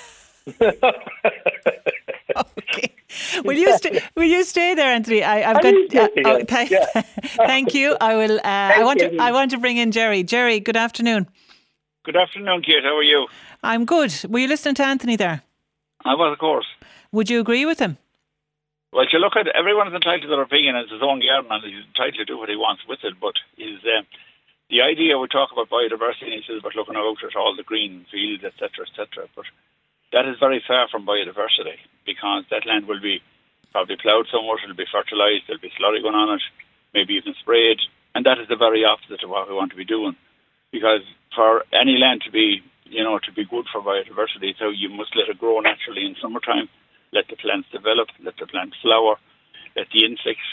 Okay. Will you stay? Will you stay there, Anthony? I, I've got. Uh, oh, th-
yeah.
Thank you. I will. Uh, I want to. I want to bring in Jerry. Jerry, good afternoon.
Good afternoon, Kate. How are you?
I'm good. Were you listening to Anthony there?
I was, of course.
Would you agree with him?
Well, you look at everyone's entitled to their opinion. It's his own garden, and he's entitled to do what he wants with it. But is uh, the idea we talk about biodiversity, and he says about looking out at all the green fields, et cetera, et cetera. But that is very far from biodiversity, because that land will be probably ploughed somewhat, it'll be fertilised, there'll be slurry going on it, maybe even sprayed, and that is the very opposite of what we want to be doing. Because for any land to be, you know, to be good for biodiversity, so you must let it grow naturally in summertime, let the plants develop, let the plants flower, let the insects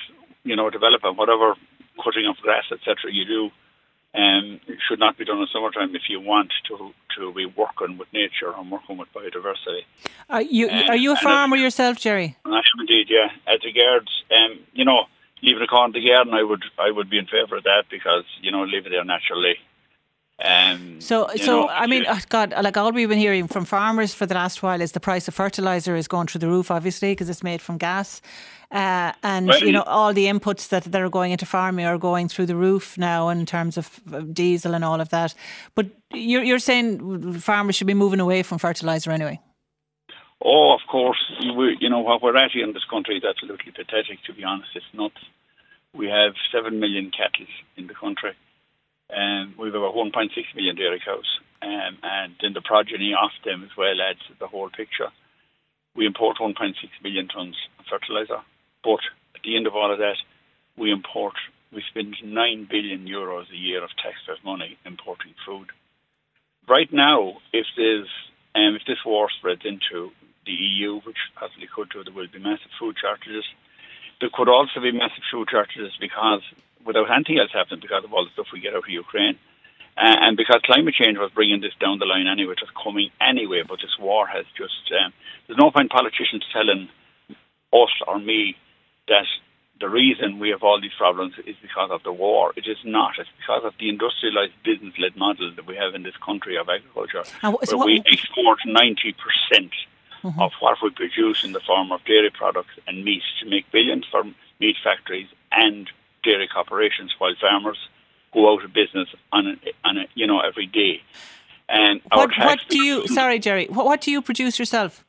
you know, develop and whatever cutting of grass, et cetera, you do, um, it should not be done in summertime if you want to to be working with nature and working with biodiversity.
Are you
um,
are you a farmer yourself, Jerry?
I am indeed, yeah. As regards, um, you know, leaving a corn in the garden, I would I would be in favour of that because, you know, leave it there naturally. Um,
so, so
know,
I mean, oh God, like all we've been hearing from farmers for the last while is the price of fertiliser is going through the roof, obviously, because it's made from gas. Uh, and, well, you know, all the inputs that, that are going into farming are going through the roof now in terms of diesel and all of that. But you're, you're saying farmers should be moving away from fertiliser anyway?
Oh, of course. We, you know, what we're at here in this country is absolutely pathetic, to be honest. It's nuts. We have seven million cattle in the country. Um, we have about one point six million dairy cows. Um, and then the progeny of them as well adds to the whole picture. We import one point six million tonnes of fertiliser. But at the end of all of that, we import, we spend nine billion euros a year of taxpayers' money importing food. Right now, if there's, um, if this war spreads into the E U, which possibly could do, there will be massive food shortages. There could also be massive food shortages because, without anything else happening, because of all the stuff we get out of Ukraine. Uh, and because climate change was bringing this down the line anyway, it was coming anyway, but this war has just, um, there's no point politicians telling us or me that the reason we have all these problems is because of the war. It is not. It's because of the industrialised business-led model that we have in this country of agriculture,
uh, so
where we
what,
export ninety percent mm-hmm. of what we produce in the form of dairy products and meat to make billions for meat factories and dairy corporations, while farmers go out of business on a, on a, you know, every day. And
what, what do you? Sorry, Jerry. What, what do you produce yourself?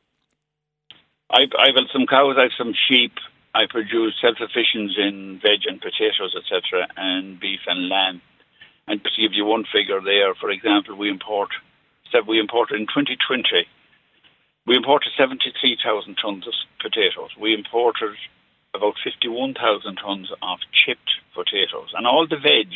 I, I've got some cows. I have some sheep. I produce self-sufficiency in veg and potatoes, et cetera, and beef and lamb. And to give you one figure there, for example, we import. We imported in twenty twenty. We imported seventy-three thousand tonnes of potatoes. We imported about fifty-one thousand tonnes of chipped potatoes, and all the veg,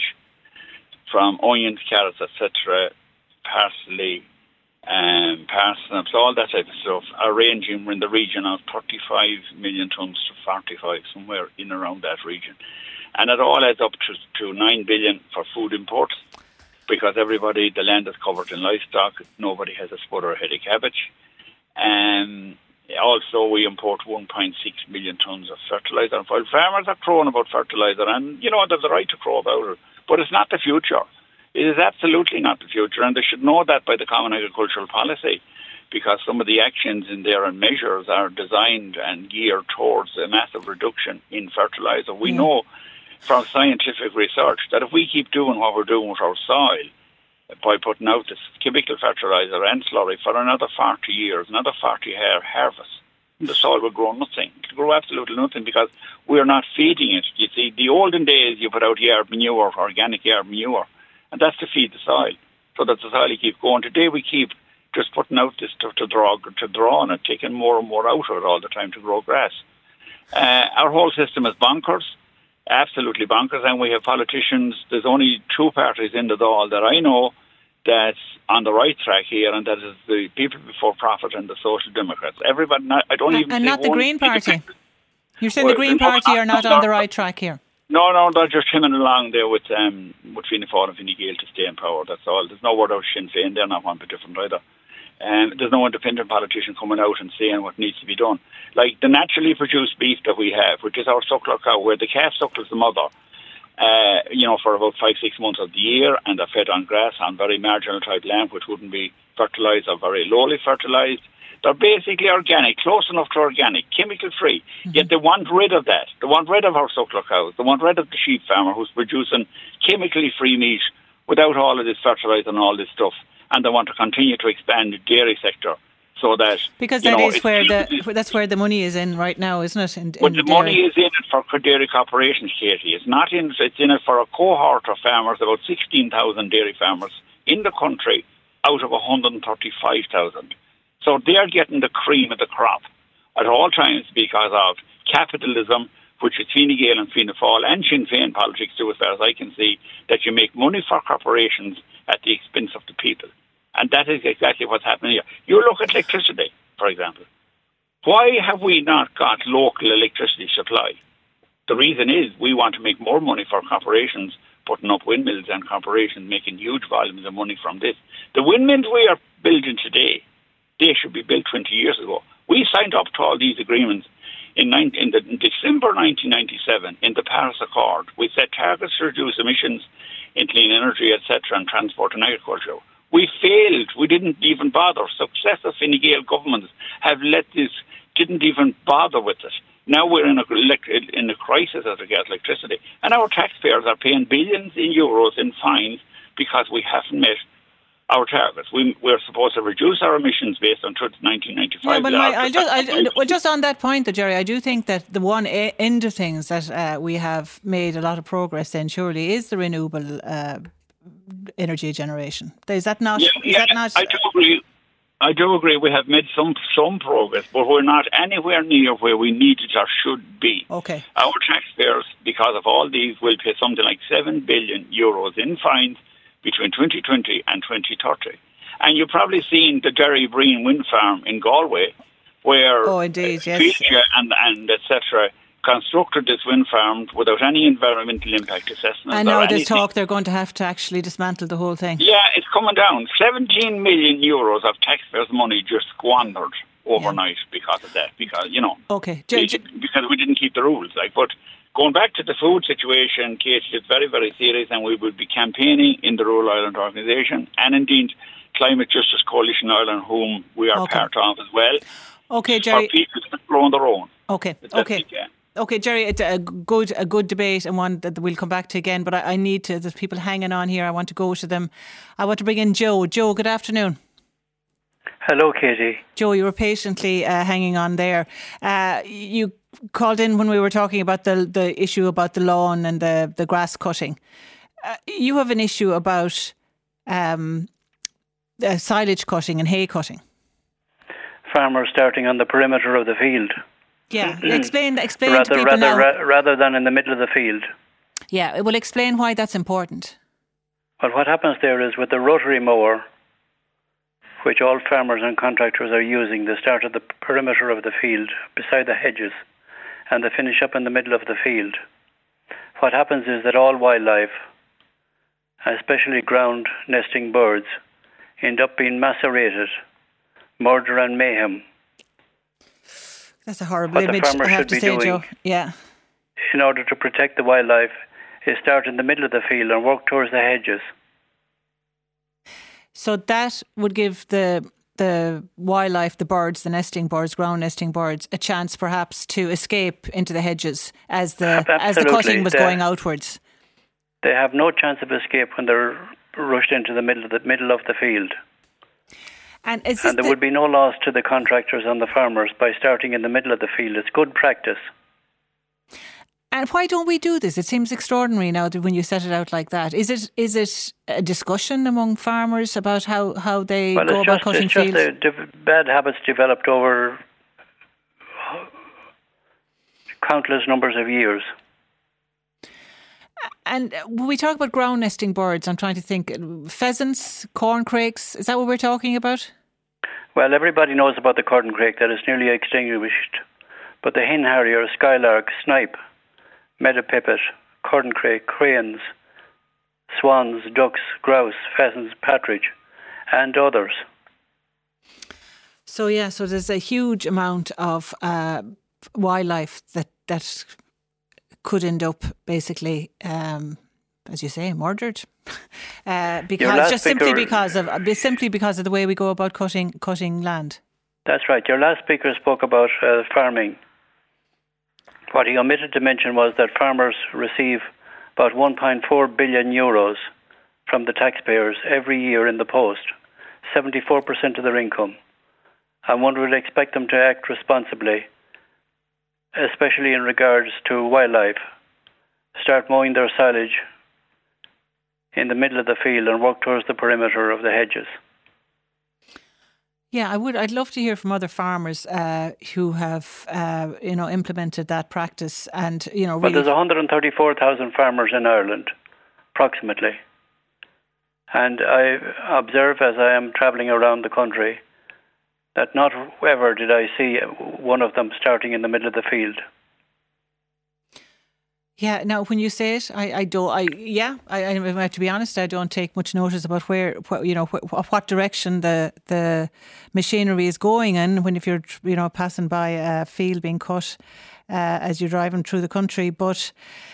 from onions, carrots, et cetera, parsley, um, parsnips, all that type of stuff, are ranging in the region of thirty-five million tonnes to forty-five, somewhere in around that region. And it all adds up to, to nine billion for food imports, because everybody, the land is covered in livestock, nobody has a spud or a head of cabbage. And also we import one point six million tonnes of fertiliser. And while farmers are crowing about fertiliser, and you know, there's a right to crow about it, but it's not the future. It is absolutely not the future, and they should know that by the Common Agricultural Policy, because some of the actions in there and measures are designed and geared towards a massive reduction in fertiliser. We yeah. know from scientific research that if we keep doing what we're doing with our soil, by putting out this chemical fertiliser and slurry for another forty years, another forty year harvest, the soil will grow nothing. It will grow absolutely nothing because we're not feeding it. You see, the olden days you put out yard manure, organic yard manure, and that's to feed the soil, so that the soil keeps going. Today we keep just putting out this stuff to draw, to draw on it, taking more and more out of it all the time to grow grass. Uh, our whole system is bonkers, absolutely bonkers, and we have politicians. There's only two parties in the Dáil that I know that's on the right track here, and that is the People Before Profit and the Social Democrats. Everybody, not, I don't even
and not the Green Party. You're saying
well,
the Green Party are not on the right track here.
No, no, they're just hemming along there with um, with Fianna Fáil and Fine Gael to stay in power. That's all. There's no word out of Sinn Féin. They're not one bit different either. And um, there's no independent politician coming out and saying what needs to be done. Like the naturally produced beef that we have, which is our suckler cow, where the calf suckles the mother, uh, you know, for about five, six months of the year, and they're fed on grass, on very marginal type land, which wouldn't be fertilised or very lowly fertilised. They're basically organic, close enough to organic, chemical-free. Mm-hmm. Yet they want rid of that. They want rid of our suckler cows. They want rid of the sheep farmer who's producing chemically-free meat without all of this fertiliser and all this stuff. And they want to continue to expand the dairy sector so that...
Because that
know,
is where the that's where the money is in right now, isn't it? In, in
but the
dairy.
money is in it for dairy corporations, Katie. It's not in, it's in it for a cohort of farmers, about sixteen thousand dairy farmers in the country out of one hundred thirty-five thousand. So they're getting the cream of the crop at all times because of capitalism, which is Fine Gael and Fianna Fáil and Sinn Féin politics do, as far as I can see, that you make money for corporations at the expense of the people. And that is exactly what's happening here. You look at electricity, for example. Why have we not got local electricity supply? The reason is we want to make more money for corporations putting up windmills and corporations making huge volumes of money from this. The windmills we are building today, they should be built twenty years ago. We signed up to all these agreements in, in, the, in December nineteen ninety-seven in the Paris Accord. We set targets to reduce emissions in clean energy, et cetera, and transport and agriculture. We failed. We didn't even bother. Successive Fine Gael governments have let this, didn't even bother with it. Now we're in a, in a crisis as regards electricity, and our taxpayers are paying billions in euros in fines because we haven't met our targets. We, we're supposed to reduce our emissions based on nineteen ninety-five.
Yeah, but my, I just, I, well, just on that point, though, Jerry, I do think that the one end of things that uh, we have made a lot of progress in, surely, is the renewable uh, energy generation. Is that not?
Yeah,
is
yeah,
that not?
I do agree. I do agree. We have made some some progress, but we're not anywhere near where we need it or should be.
Okay.
Our taxpayers, because of all these, will pay something like seven billion euros in fines between twenty twenty and twenty thirty. And you've probably seen the Derry Breen wind farm in Galway, where
oh, indeed, yes.
Fitch and and et cetera constructed this wind farm without any environmental impact assessment.
And now there's talk they're going to have to actually dismantle the whole thing.
Yeah, it's coming down. seventeen million euros of taxpayers' money just squandered overnight yeah. because of that. Because, you know,
okay.
J- J- because we didn't keep the rules. Like, but going back to the food situation, Kate, it's very, very serious, and we will be campaigning in the Rural Ireland Organisation and indeed Climate Justice Coalition Ireland, whom we are
okay.
part of as well.
Okay, Jerry.
For people to grow on their own.
Okay, okay. Okay, Jerry, it's a good a good debate and one that we'll come back to again, but I, I need to, there's people hanging on here. I want to go to them. I want to bring in Joe. Joe, good afternoon.
Hello, Katie.
Joe, you were patiently uh, hanging on there. Uh, you called in when we were talking about the the issue about the lawn and the, the grass cutting. Uh, you have an issue about um, uh, silage cutting and hay cutting.
Farmers starting on the perimeter of the field.
Yeah, explain explain
rather,
to people
rather,
now.
Ra- rather than in the middle of the field.
Yeah, it will explain why that's important.
Well, what happens there is with the rotary mower, which all farmers and contractors are using, they start at the perimeter of the field, beside the hedges, and they finish up in the middle of the field. What happens is that all wildlife, especially ground nesting birds, end up being macerated, murder and mayhem.
That's a horrible
what
image,
the
I have
should
to
be
say,
doing,
Joe. Yeah.
In order to protect the wildlife, is start in the middle of the field and work towards the hedges.
So that would give the the wildlife, the birds, the nesting birds, ground nesting birds, a chance perhaps to escape into the hedges as the
Absolutely.
as the cutting was
they,
going outwards.
They have no chance of escape when they're rushed into the middle of the middle of the field.
And, is
and there
the
would be no loss to the contractors and the farmers by starting in the middle of the field. It's good practice.
And why don't we do this? It seems extraordinary now that when you set it out like that. Is it is it a discussion among farmers about how, how they
well,
go
it's
about
just,
cutting
it's
fields?
just the de- bad habits developed over countless numbers of years.
And when we talk about ground nesting birds, I'm trying to think, pheasants, corncrakes, is that what we're talking about?
Well, everybody knows about the corncrake that is nearly extinguished. But the hen harrier, skylark, snipe, meadow pipit, corncrake, cranes, swans, ducks, grouse, pheasants, partridge, and others.
So, yeah, so there's a huge amount of uh, wildlife that, that could end up basically, um, as you say, murdered, uh, because just simply because of simply because of the way we go about cutting cutting land.
That's right. Your last speaker spoke about uh, farming. What he omitted to mention was that farmers receive about one point four billion euros from the taxpayers every year in the post, seventy-four percent of their income, and one would expect them to act responsibly, especially in regards to wildlife. Start mowing their silage in the middle of the field and work towards the perimeter of the hedges.
Yeah, I would. I'd love to hear from other farmers uh, who have, uh, you know, implemented that practice, and you know, really.
Well, there's one hundred thirty-four thousand farmers in Ireland, approximately, and I observe as I am travelling around the country that not ever did I see one of them starting in the middle of the field.
Yeah. Now, when you say it, I, I don't. I yeah. I, I have to be honest. I don't take much notice about where, what, you know, wh- what direction the the machinery is going in. When if you're, you know, passing by a field being cut uh, as you're driving through the country, but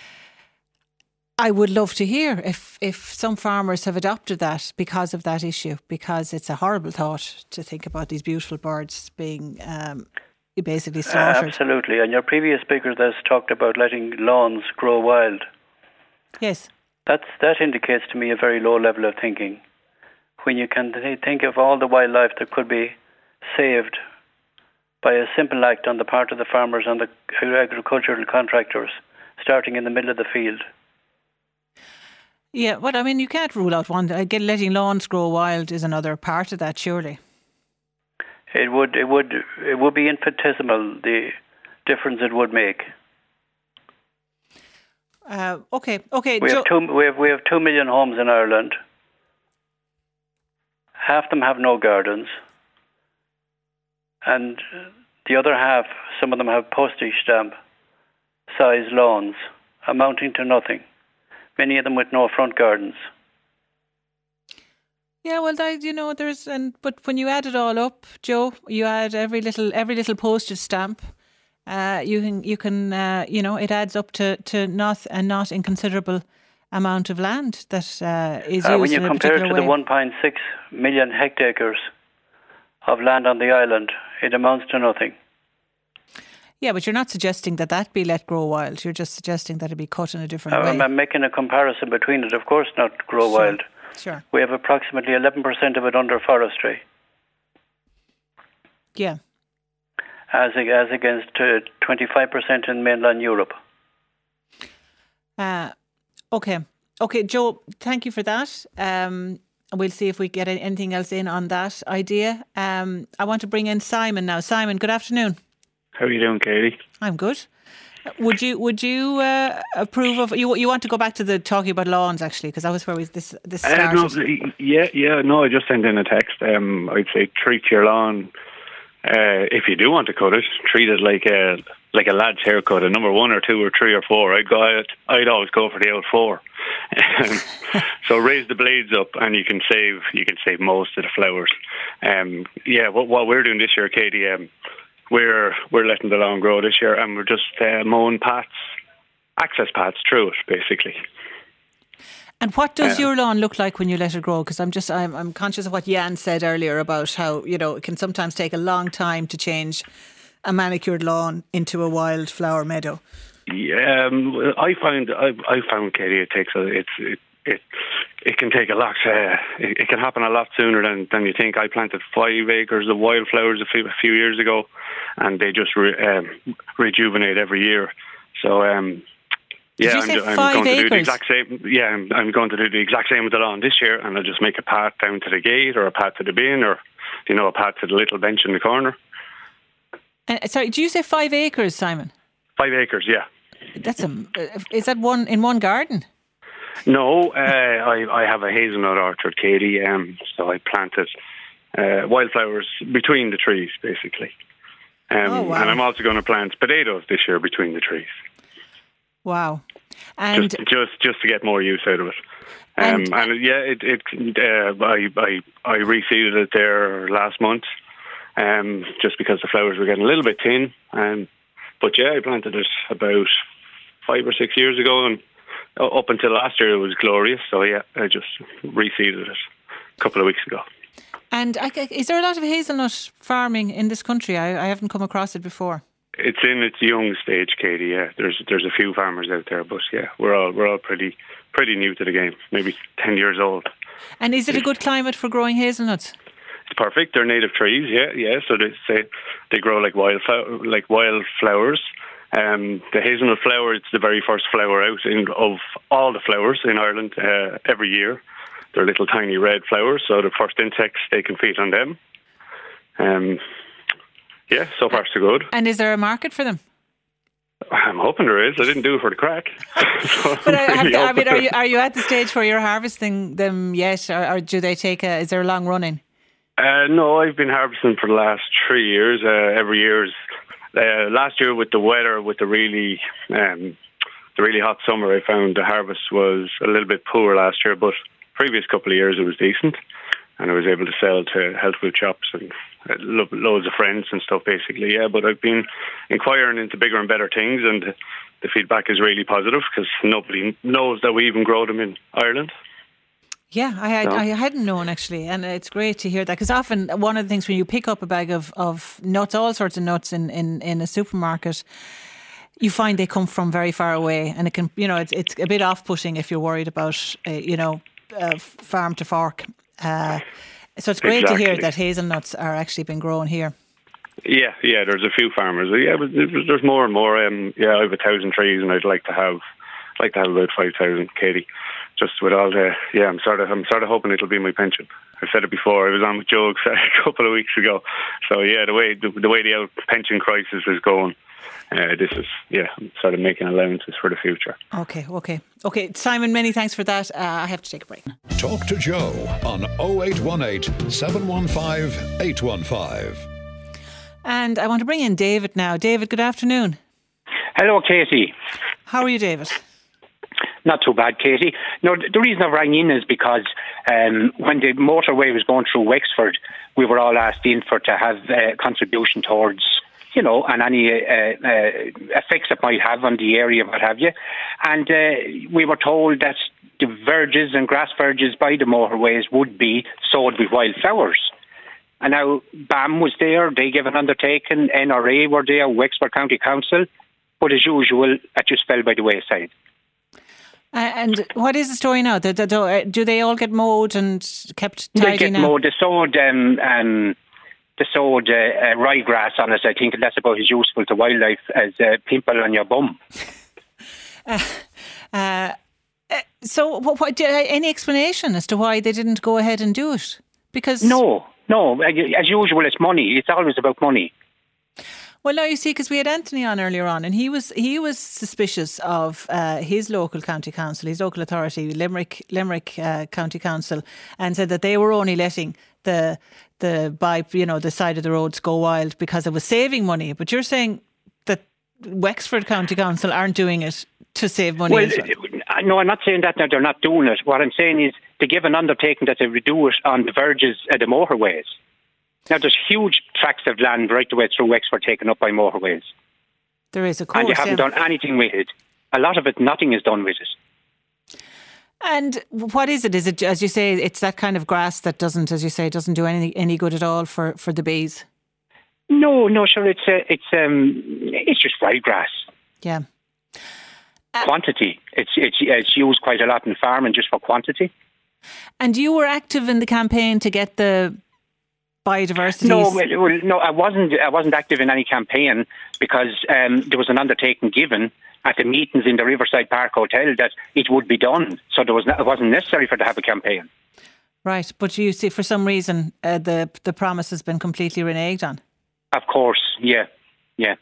I would love to hear if if some farmers have adopted that because of that issue, because it's a horrible thought to think about these beautiful birds being um, basically slaughtered.
Uh, absolutely. And your previous speaker has talked about letting lawns grow wild.
Yes.
That's, that indicates to me a very low level of thinking. When you can th- think of all the wildlife that could be saved by a simple act on the part of the farmers and the agricultural contractors, starting in the middle of the field.
Yeah, but I mean, you can't rule out one. Again, letting lawns grow wild is another part of that, surely.
It would, it would, it would be infinitesimal, the difference it would make.
Uh, okay, okay.
We
jo-
have two. We have we have two million homes in Ireland. Half them have no gardens, and the other half, some of them have postage stamp size lawns amounting to nothing. Many of them with no front gardens.
Yeah, well, that, you know, there's and but when you add it all up, Joe, you add every little every little postage stamp. Uh, you can you can uh, you know, it adds up to, to not a not inconsiderable amount of land that uh, is used
uh, when you
in a
compare it
particular
to
way.
the one point six million hectares of land on the island, it amounts to nothing.
Yeah, but you're not suggesting that that be let grow wild. You're just suggesting that it be cut in a different
Uh,
way.
I'm, I'm making a comparison between it. Of course, not grow
Sure.
wild.
Sure.
We have approximately eleven percent of it under forestry.
Yeah.
As as against uh, twenty-five percent in mainland Europe.
Uh, okay. Okay, Joe, thank you for that. Um, we'll see if we get anything else in on that idea. Um, I want to bring in Simon now. Simon, good afternoon.
How are you doing, Katie?
I'm good. Would you would you uh, approve of you? You want to go back to the talking about lawns actually, because that was where we this this started.
Uh, no, yeah, yeah. No, I just sent in a text. Um, I'd say treat your lawn. Uh, if you do want to cut it, treat it like a like a lad's haircut, a number one or two or three or four. I'd go. I'd, I'd always go for the old four. So raise the blades up, and you can save you can save most of the flowers. Um, yeah, what what we're doing this year, Katie. Um, we're we're letting the lawn grow this year, and we're just uh, mowing paths, access paths through it, basically.
And what does
Uh,
your lawn look like when you let it grow? Because I'm just I'm I'm conscious of what Jan said earlier about how, you know, it can sometimes take a long time to change a manicured lawn into a wildflower meadow.
Yeah, um, I find I, I found, Katie, it takes a it's it it, it can take a lot. Uh, it, it can happen a lot sooner than, than you think. I planted five acres of wildflowers a few, a few years ago, and they just re, um, rejuvenate every year. So. Um,
Did
Yeah,
you say
I'm,
five
I'm going
acres?
to do the exact same. Yeah, I'm, I'm going to do the exact same with the lawn this year, and I'll just make a path down to the gate, or a path to the bin, or you know, a path to the little bench in the corner.
Uh, sorry, do you say five acres, Simon?
Five acres, yeah.
That's a. Uh, is that one in one garden?
No, uh, I I have a hazelnut orchard, Katie. Um, so I planted uh, wildflowers between the trees, basically. Um,
Oh, wow.
And I'm also going to plant potatoes this year between the trees.
Wow. And
just, just just to get more use out of it. Um,
And-
and, yeah, it, it uh, I, I I reseeded it there last month, um, just because the flowers were getting a little bit thin. Um, but yeah, I planted it about five or six years ago, and up until last year it was glorious. So yeah, I just reseeded it a couple of weeks ago.
and I, is there a lot of hazelnut farming in this country? I, I haven't come across it before.
It's in its young stage, Katie. Yeah, there's there's a few farmers out there, but yeah, we're all we're all pretty pretty new to the game. Maybe ten years old.
And is it a good climate for growing hazelnuts?
It's perfect. They're native trees. Yeah, yeah. So they say they grow like wild like wild flowers. Um, the hazelnut flower, it's the very first flower out in, of all the flowers in Ireland uh, every year. They're little tiny red flowers, so the first insects, they can feed on them. Um. Yeah, so far so good.
And is there a market for them?
I'm hoping there is. I didn't do it for the crack. So
But I,
I'm
have
really
to, I mean,
hoping
are you
there-
are you at the stage where you're harvesting them yet, or, or do they take a? Is there a long running?
Uh, no, I've been harvesting for the last three years. Uh, every year, is, uh, last year with the weather, with the really um, the really hot summer, I found the harvest was a little bit poor last year, but previous couple of years it was decent, and I was able to sell to health food shops and lo- loads of friends and stuff, basically. Yeah, but I've been inquiring into bigger and better things, and the feedback is really positive because nobody knows that we even grow them in Ireland.
Yeah, I had,
So-
I hadn't known actually, and it's great to hear that, because often one of the things when you pick up a bag of, of nuts, all sorts of nuts in, in, in a supermarket, you find they come from very far away, and it can, you know, it's it's a bit off-putting if you're worried about, uh, you know, uh, farm to fork. Uh, so it's great to hear
Exactly.
that hazelnuts are actually been grown here.
Yeah, yeah. There's a few farmers. Yeah, but there's there's more and more. Um, yeah, I have a thousand trees, and I'd like to have, like to have about five thousand, Katie. Just with all the, yeah, I'm sort of, I'm sort of hoping it'll be my pension. I've said it before. I was on with Joe a couple of weeks ago. So yeah, the way the, the way the pension crisis is going, uh, this is, yeah, I'm sort of making allowances for the future.
Okay, okay, okay. Simon, many thanks for that. Uh, I have to take a break.
Talk to Joe on oh eight one eight, seven one five, eight one five.
And I want to bring in David now. David, good afternoon.
Hello, Katie.
How are you, David?
Not too bad, Katie. No, the reason I rang in is because um, when the motorway was going through Wexford, we were all asked in for to have a contribution towards, you know, and any uh, uh, effects it might have on the area, what have you. And uh, we were told that the verges and grass verges by the motorways would be sowed with wildflowers. And now B A M was there, they gave an undertaking, N R A were there, Wexford County Council, but as usual, that just fell by the wayside.
Uh, and what is the story now? Do, do, do they all get mowed and kept tidy
They get
now?
mowed. They sowed, um, um, they sowed uh, uh, ryegrass on it. I think that's about as useful to wildlife as a pimple on your bum.
Uh, uh, so, what, what, any explanation as to why they didn't go ahead and do it? Because
No, no. As usual, it's money. It's always about money.
Well, now you see, because we had Anthony on earlier on, and he was he was suspicious of uh, his local county council, his local authority, Limerick Limerick uh, County Council, and said that they were only letting the the by you know the side of the roads go wild because it was saving money. But you're saying that Wexford County Council aren't doing it to save money.
Well,
as well.
uh, no, I'm not saying that no, they're not doing it. What I'm saying is they give an undertaking that they would do it on the verges of the motorways. Now, there's huge tracts of land right the way through Wexford taken up by motorways.
There is, of course.
And they haven't
yeah.
done anything with it. A lot of it, nothing is done with it.
And what is it? Is it, as you say, it's that kind of grass that doesn't, as you say, doesn't do any any good at all for, for the bees?
No, no, sure. It's uh, it's um, it's just ryegrass.
Yeah.
Quantity. It's it's it's used quite a lot in farming just for quantity.
And you were active in the campaign to get the biodiversity.
No, well, well, no, I wasn't. I wasn't active in any campaign because um, there was an undertaking given at the meetings in the Riverside Park Hotel that it would be done. So there was no, it wasn't necessary for to have a campaign.
Right, but you see, for some reason, uh, the the promise has been completely reneged on.
Of course, yeah, yeah.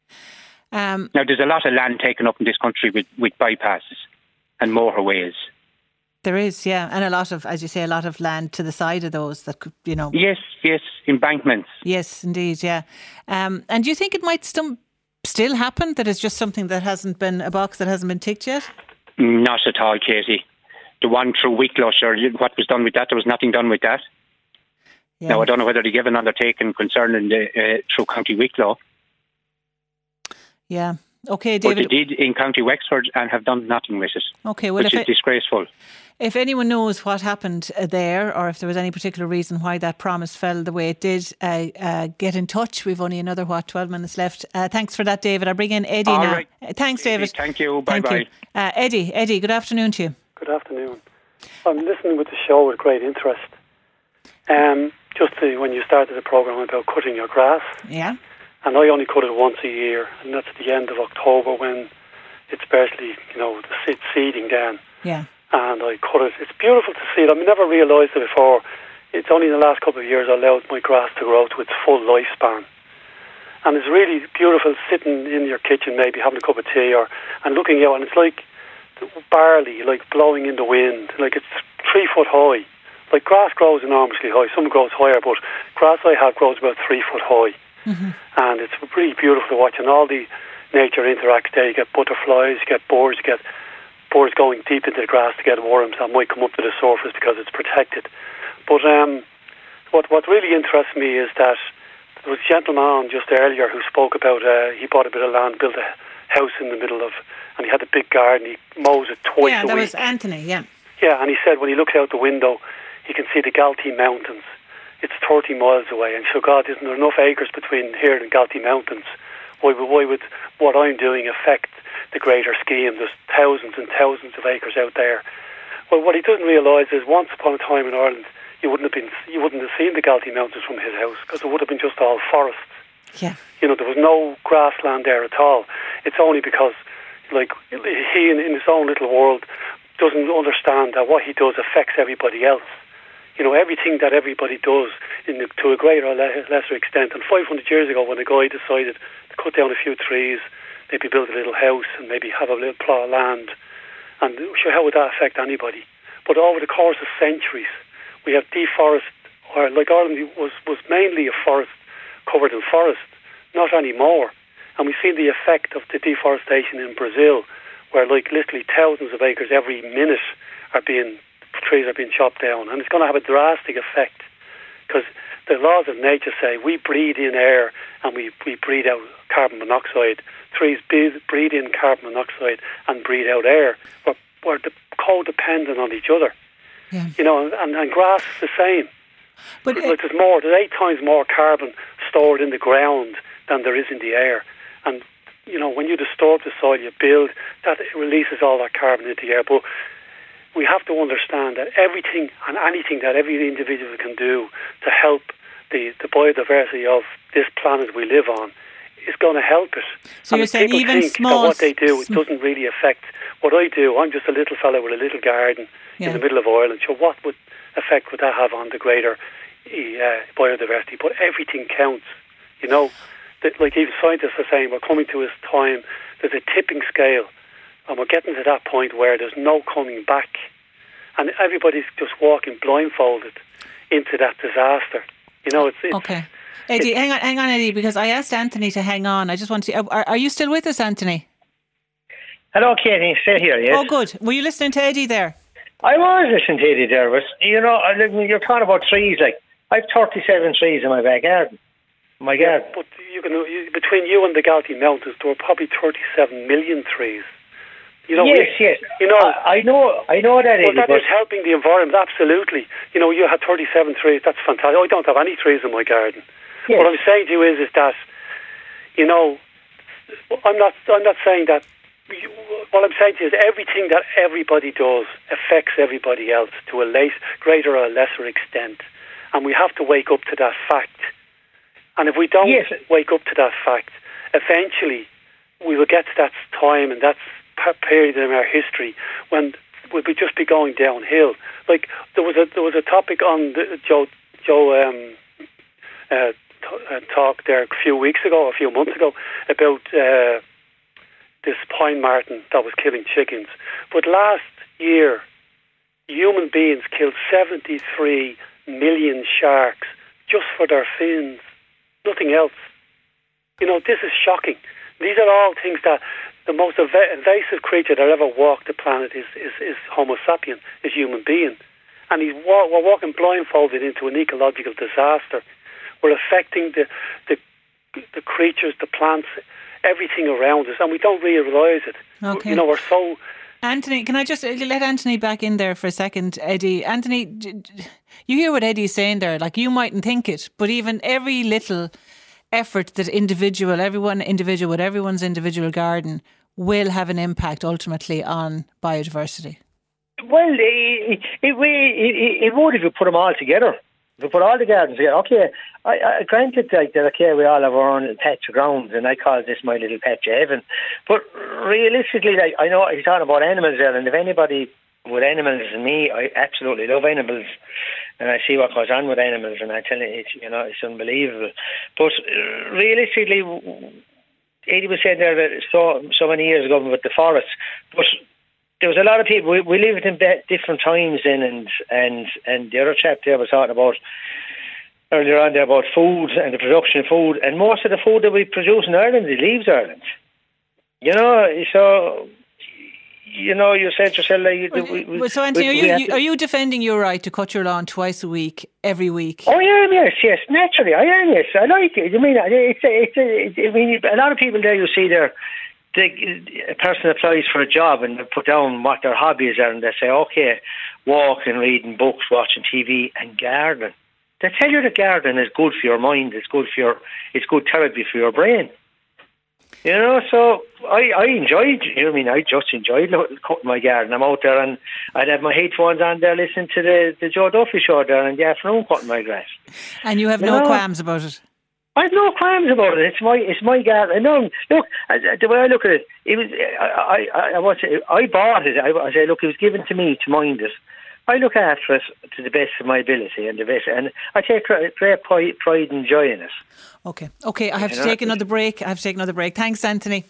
Um,
now there's a lot of land taken up in this country with, with bypasses and motorways.
There is, yeah, and a lot of, as you say, a lot of land to the side of those that could, you know.
Yes, yes, embankments.
Yes, indeed, yeah. Um, and do you think it might st- still happen? That it's just something that hasn't been, a box that hasn't been ticked yet?
Not at all, Katie. The one through Wicklow, sure, what was done with that? There was nothing done with that. Yeah. Now, I don't know whether they give an undertaking concerning the uh, through County Wicklow.
Yeah. Okay, David.
But they did in County Wexford and have done nothing with it.
Okay, well,
which
if
is
it,
disgraceful.
If anyone knows what happened there, or if there was any particular reason why that promise fell the way it did, uh, uh, get in touch. We've only another, what, twelve minutes left. Uh, thanks for that, David. I'll bring in Eddie
All
now.
Right.
Uh, thanks, David.
Thank you.
Thank
Bye-bye.
you. Uh, Eddie, Eddie, good afternoon to you.
Good afternoon. I'm listening with the show with great interest. Um, just to, when you started the programme about cutting your grass.
Yeah.
And I only cut it once a year, and that's at the end of October when it's barely, you know, it's seeding then.
Yeah.
And I cut it. It's beautiful to see it. I never realised it before. It's only in the last couple of years I allowed my grass to grow to its full lifespan. And it's really beautiful sitting in your kitchen, maybe having a cup of tea or and looking out, and it's like barley, like blowing in the wind. Like it's three foot high. Like grass grows enormously high. Some grows higher, but grass I have grows about three foot high.
Mm-hmm.
And it's really beautiful to watch. And all the nature interacts there. You get butterflies, you get birds, you get birds going deep into the grass to get worms that might come up to the surface because it's protected. But um, what what really interests me is that there was a gentleman on just earlier who spoke about uh, he bought a bit of land, built a house in the middle of, and he had a big garden. He mows it twice
yeah,
a week.
Yeah, that was Anthony. Yeah.
Yeah, and he said when he looks out the window, he can see the Galtee Mountains. It's thirty miles away, and so God, isn't there enough acres between here and Galtee Mountains? Why, why would what I'm doing affect the greater scheme? There's thousands and thousands of acres out there. Well, what he doesn't realise is once upon a time in Ireland, you wouldn't have been, you wouldn't have seen the Galtee Mountains from his house because it would have been just all forests.
Yeah.
You know, there was no grassland there at all. It's only because, like, he in, in his own little world doesn't understand that what he does affects everybody else. You know, everything that everybody does in the, to a greater or le- lesser extent. And five hundred years ago, when a guy decided to cut down a few trees, maybe build a little house and maybe have a little plot of land, and sure, how would that affect anybody? But over the course of centuries, we have deforested, or like Ireland was, was mainly a forest covered in forest, not anymore. And we've seen the effect of the deforestation in Brazil, where like literally thousands of acres every minute are being trees are being chopped down, and it's going to have a drastic effect because the laws of nature say we breathe in air and we, we breathe out carbon monoxide. Trees breathe in carbon monoxide and breathe out air. We're, we're codependent on each other.
Yeah.
You know, and, and grass is the same.
But
like there's more, there's eight times more carbon stored in the ground than there is in the air. And you know, when you disturb the soil, you build that, it releases all that carbon into the air. But we have to understand that everything and anything that every individual can do to help the, the biodiversity of this planet we live on is going to help it.
So
and
you're saying even
think
small...
that what they do, it doesn't really affect what I do. I'm just a little fellow with a little garden yeah. in the middle of Ireland. So what would effect would that have on the greater uh, biodiversity? But everything counts, you know. That, like even scientists are saying, we're coming to a time, there's a tipping scale, and we're getting to that point where there's no coming back, and everybody's just walking blindfolded into that disaster. You know, it's, it's
okay. Eddie, it's, hang on, hang on, Eddie, because I asked Anthony to hang on. I just want to. Are, are you still with us, Anthony?
Hello, Katie. Still here, yes.
Oh, good. Were you listening to Eddie there?
I was listening to Eddie there, but you know, you're talking about trees. Like I've thirty-seven trees in my back garden. My garden.
Yeah, but you can you, between you and the Galtee Mountains, there were probably thirty-seven million trees. You know,
yes,
we,
yes.
You know,
I, I know, I know that.
Well, that
but
is helping the environment. Absolutely. You know, you had thirty-seven trees. That's fantastic. I don't have any trees in my garden.
Yes.
What I'm saying to you is, is that, you know, I'm not, I'm not saying that. You, what I'm saying to you is, everything that everybody does affects everybody else to a less, greater or lesser extent, and we have to wake up to that fact. And if we don't yes. wake up to that fact, eventually we will get to that time and that period in our history when we'll be just be going downhill. Like there was a there was a topic on the Joe Joe um, uh, t- uh, talk there a few weeks ago, a few months ago, about uh, this pine marten that was killing chickens. But last year, human beings killed seventy-three million sharks just for their fins. Nothing else. You know, this is shocking. These are all things that the most ev- invasive creature that ever walked the planet is, is, is Homo sapien, is human being. And he's wa- we're walking blindfolded into an ecological disaster. We're affecting the, the the creatures, the plants, everything around us, and we don't realise it.
Okay.
You know, we're so...
Anthony, can I just let Anthony back in there for a second, Eddie? Anthony, you hear what Eddie's saying there. Like, you mightn't think it, but even every little effort that individual, everyone individual with everyone's individual garden will have an impact ultimately on biodiversity.
Well, it, it, it, it would if you put them all together. If you put all the gardens together, okay, I, I granted like that, okay, we all have our own patch of ground, and I call this my little patch of heaven. But realistically, like, I know he's talking about animals there, and if anybody with animals and me, I absolutely love animals, and I see what goes on with animals, and I tell you, it's, you know, it's unbelievable. But realistically, Eddie was saying there that so so many years ago with the forest, but there was a lot of people. We, we lived in different times then, and and and the other chap there was talking about earlier on there about food and the production of food, and most of the food that we produce in Ireland, it leaves Ireland. You know, so, you know, you said to yourself, like, you, we, we,
well, so Anthony,
we,
are you,
we
you
to,
are you defending your right to cut your lawn twice a week, every week?
Oh, yeah, yes, yes, naturally, I am, yes. I like it. I mean, it's, it's, it's, I mean, a lot of people there, you see there, they, a person applies for a job and they put down what their hobbies are and they say, okay, walking, reading books, watching T V and gardening. They tell you that gardening is good for your mind, it's good for your, it's good therapy for your brain. You know, so I, I enjoyed, you know, I mean, I just enjoyed cutting my garden. I'm out there and I'd have my headphones on there listening to the, the Joe Duffy show there in the afternoon cutting my grass.
And you have
you
no
know?
qualms about it?
I have no qualms about it. It's my it's my garden. No, look, the way I look at it, it was I I I, was, I bought it. I, I said, look, it was given to me to mind it. I look after it to the best of my ability and the best, and I take great pride and joy in it.
Okay, okay. I have
you
to
know?
take another break. I have to take another break. Thanks, Anthony.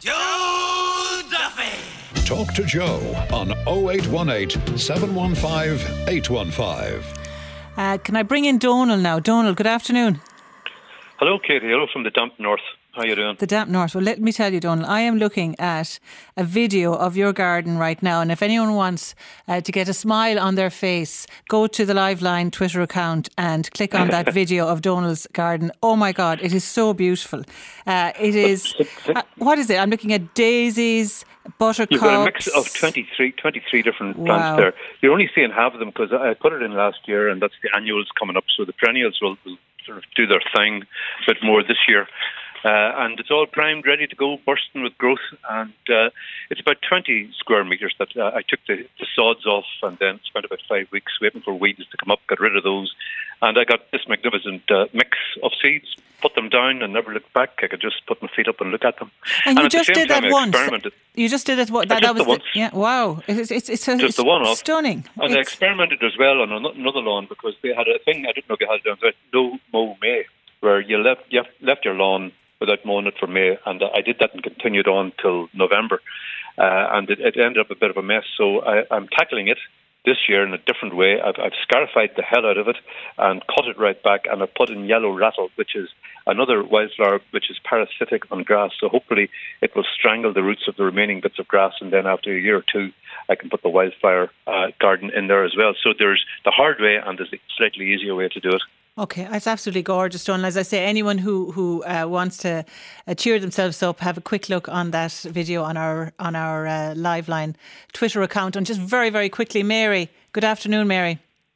Joe Duffy. Talk to Joe on oh eight one eight, seven one five, eight one five.
Uh, can I bring in Donal now? Donal, good afternoon.
Hello, Katie. Hello from the damp north. How are you doing?
The damp north. Well, let me tell you, Donal, I am looking at a video of your garden right now. And if anyone wants uh, to get a smile on their face, go to the Liveline Twitter account and click on that video of Donal's garden. Oh, my God, it is so beautiful. Uh, it is, uh, what is it? I'm looking at daisies, buttercups.
You've got a mix of twenty-three, twenty-three different
Wow.
plants there. You're only seeing half of them because I put it in last year and that's the annuals coming up. So the perennials will, will sort of do their thing a bit more this year. Uh, and it's all primed, ready to go, bursting with growth. And uh, it's about twenty square metres that uh, I took the, the sods off and then spent about five weeks waiting for weeds to come up, got rid of those. And I got this magnificent uh, mix of seeds, put them down and never looked back. I could just put my feet up and look at them.
And,
and
you
at
just
the same
did that
time, I
once.
experimented.
You just did it. What, that,
Uh, just
that was
the once.
yeah. Wow. It's it's it's, a,
Just
it's
the one off.
stunning.
And
It's-
I experimented as well on another lawn because they had a thing, I didn't know they had it down there, no mow May, where you left, you left your lawn without mowing it for May, and I did that and continued on till November, uh, and it, it ended up a bit of a mess. So I, I'm tackling it this year in a different way. I've, I've scarified the hell out of it and cut it right back, and I've put in yellow rattle, which is another wildflower which is parasitic on grass. So hopefully it will strangle the roots of the remaining bits of grass, and then after a year or two, I can put the wildflower uh, garden in there as well. So there's the hard way and there's a slightly easier way to do it.
Okay, it's absolutely gorgeous, Donal. As I say, anyone who who uh, wants to uh, cheer themselves up, have a quick look on that video on our on our uh, Liveline Twitter account. And just very, very quickly, Mary. Good afternoon, Mary.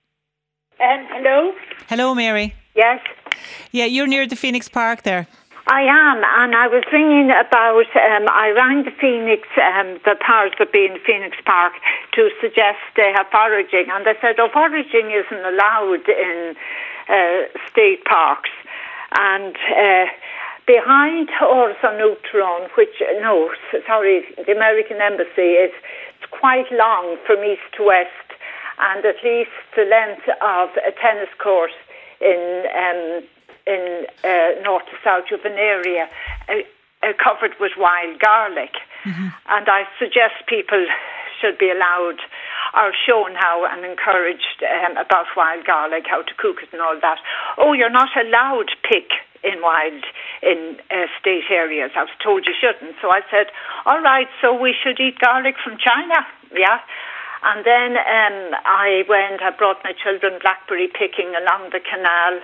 Um, hello?
Hello, Mary.
Yes?
Yeah, you're near the Phoenix Park there.
I am, and I was ringing about, um, I rang the Phoenix, um, the powers that be in Phoenix Park to suggest they have foraging, and they said, oh, foraging isn't allowed in uh, state parks. And uh, behind Orsa Neutron, which, no, sorry, the American Embassy, is it's quite long from east to west, and at least the length of a tennis court in um, in uh, north to south of an area uh, uh, covered with wild garlic. Mm-hmm. And I suggest people should be allowed or shown how and encouraged um, about wild garlic, how to cook it and all that. Oh, you're not allowed pick in wild in uh, state areas. I was told you shouldn't. So I said, all right, so we should eat garlic from China, yeah? And then um, I went, I brought my children blackberry picking along the canal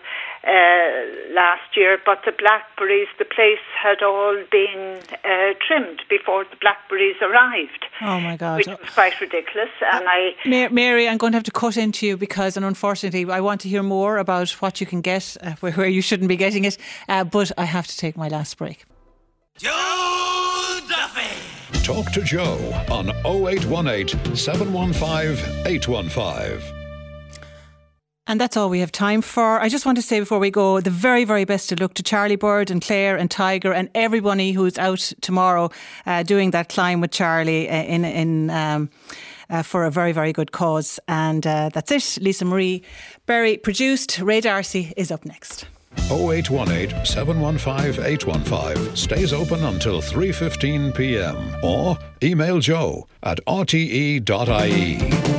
uh, last year, but the blackberries, the place had all been uh, trimmed before the blackberries arrived.
Oh, my God.
Which was quite ridiculous. And I,
Mary, Mary, I'm going to have to cut into you because, and unfortunately, I want to hear more about what you can get, uh, where, where you shouldn't be getting it, uh, but I have to take my last break.
Joe Duffy. Talk to Joe on oh eight one eight, seven one five, eight one five.
And that's all we have time for. I just want to say before we go, the very, very best of luck to Charlie Bird and Claire and Tiger and everybody who's out tomorrow uh, doing that climb with Charlie uh, in in um, uh, for a very, very good cause. And uh, that's it. Lisa Marie Berry produced. Ray Darcy is up next.
oh eight one eight, seven one five, eight one five stays open until three fifteen p m or email joe at r t e dot i e.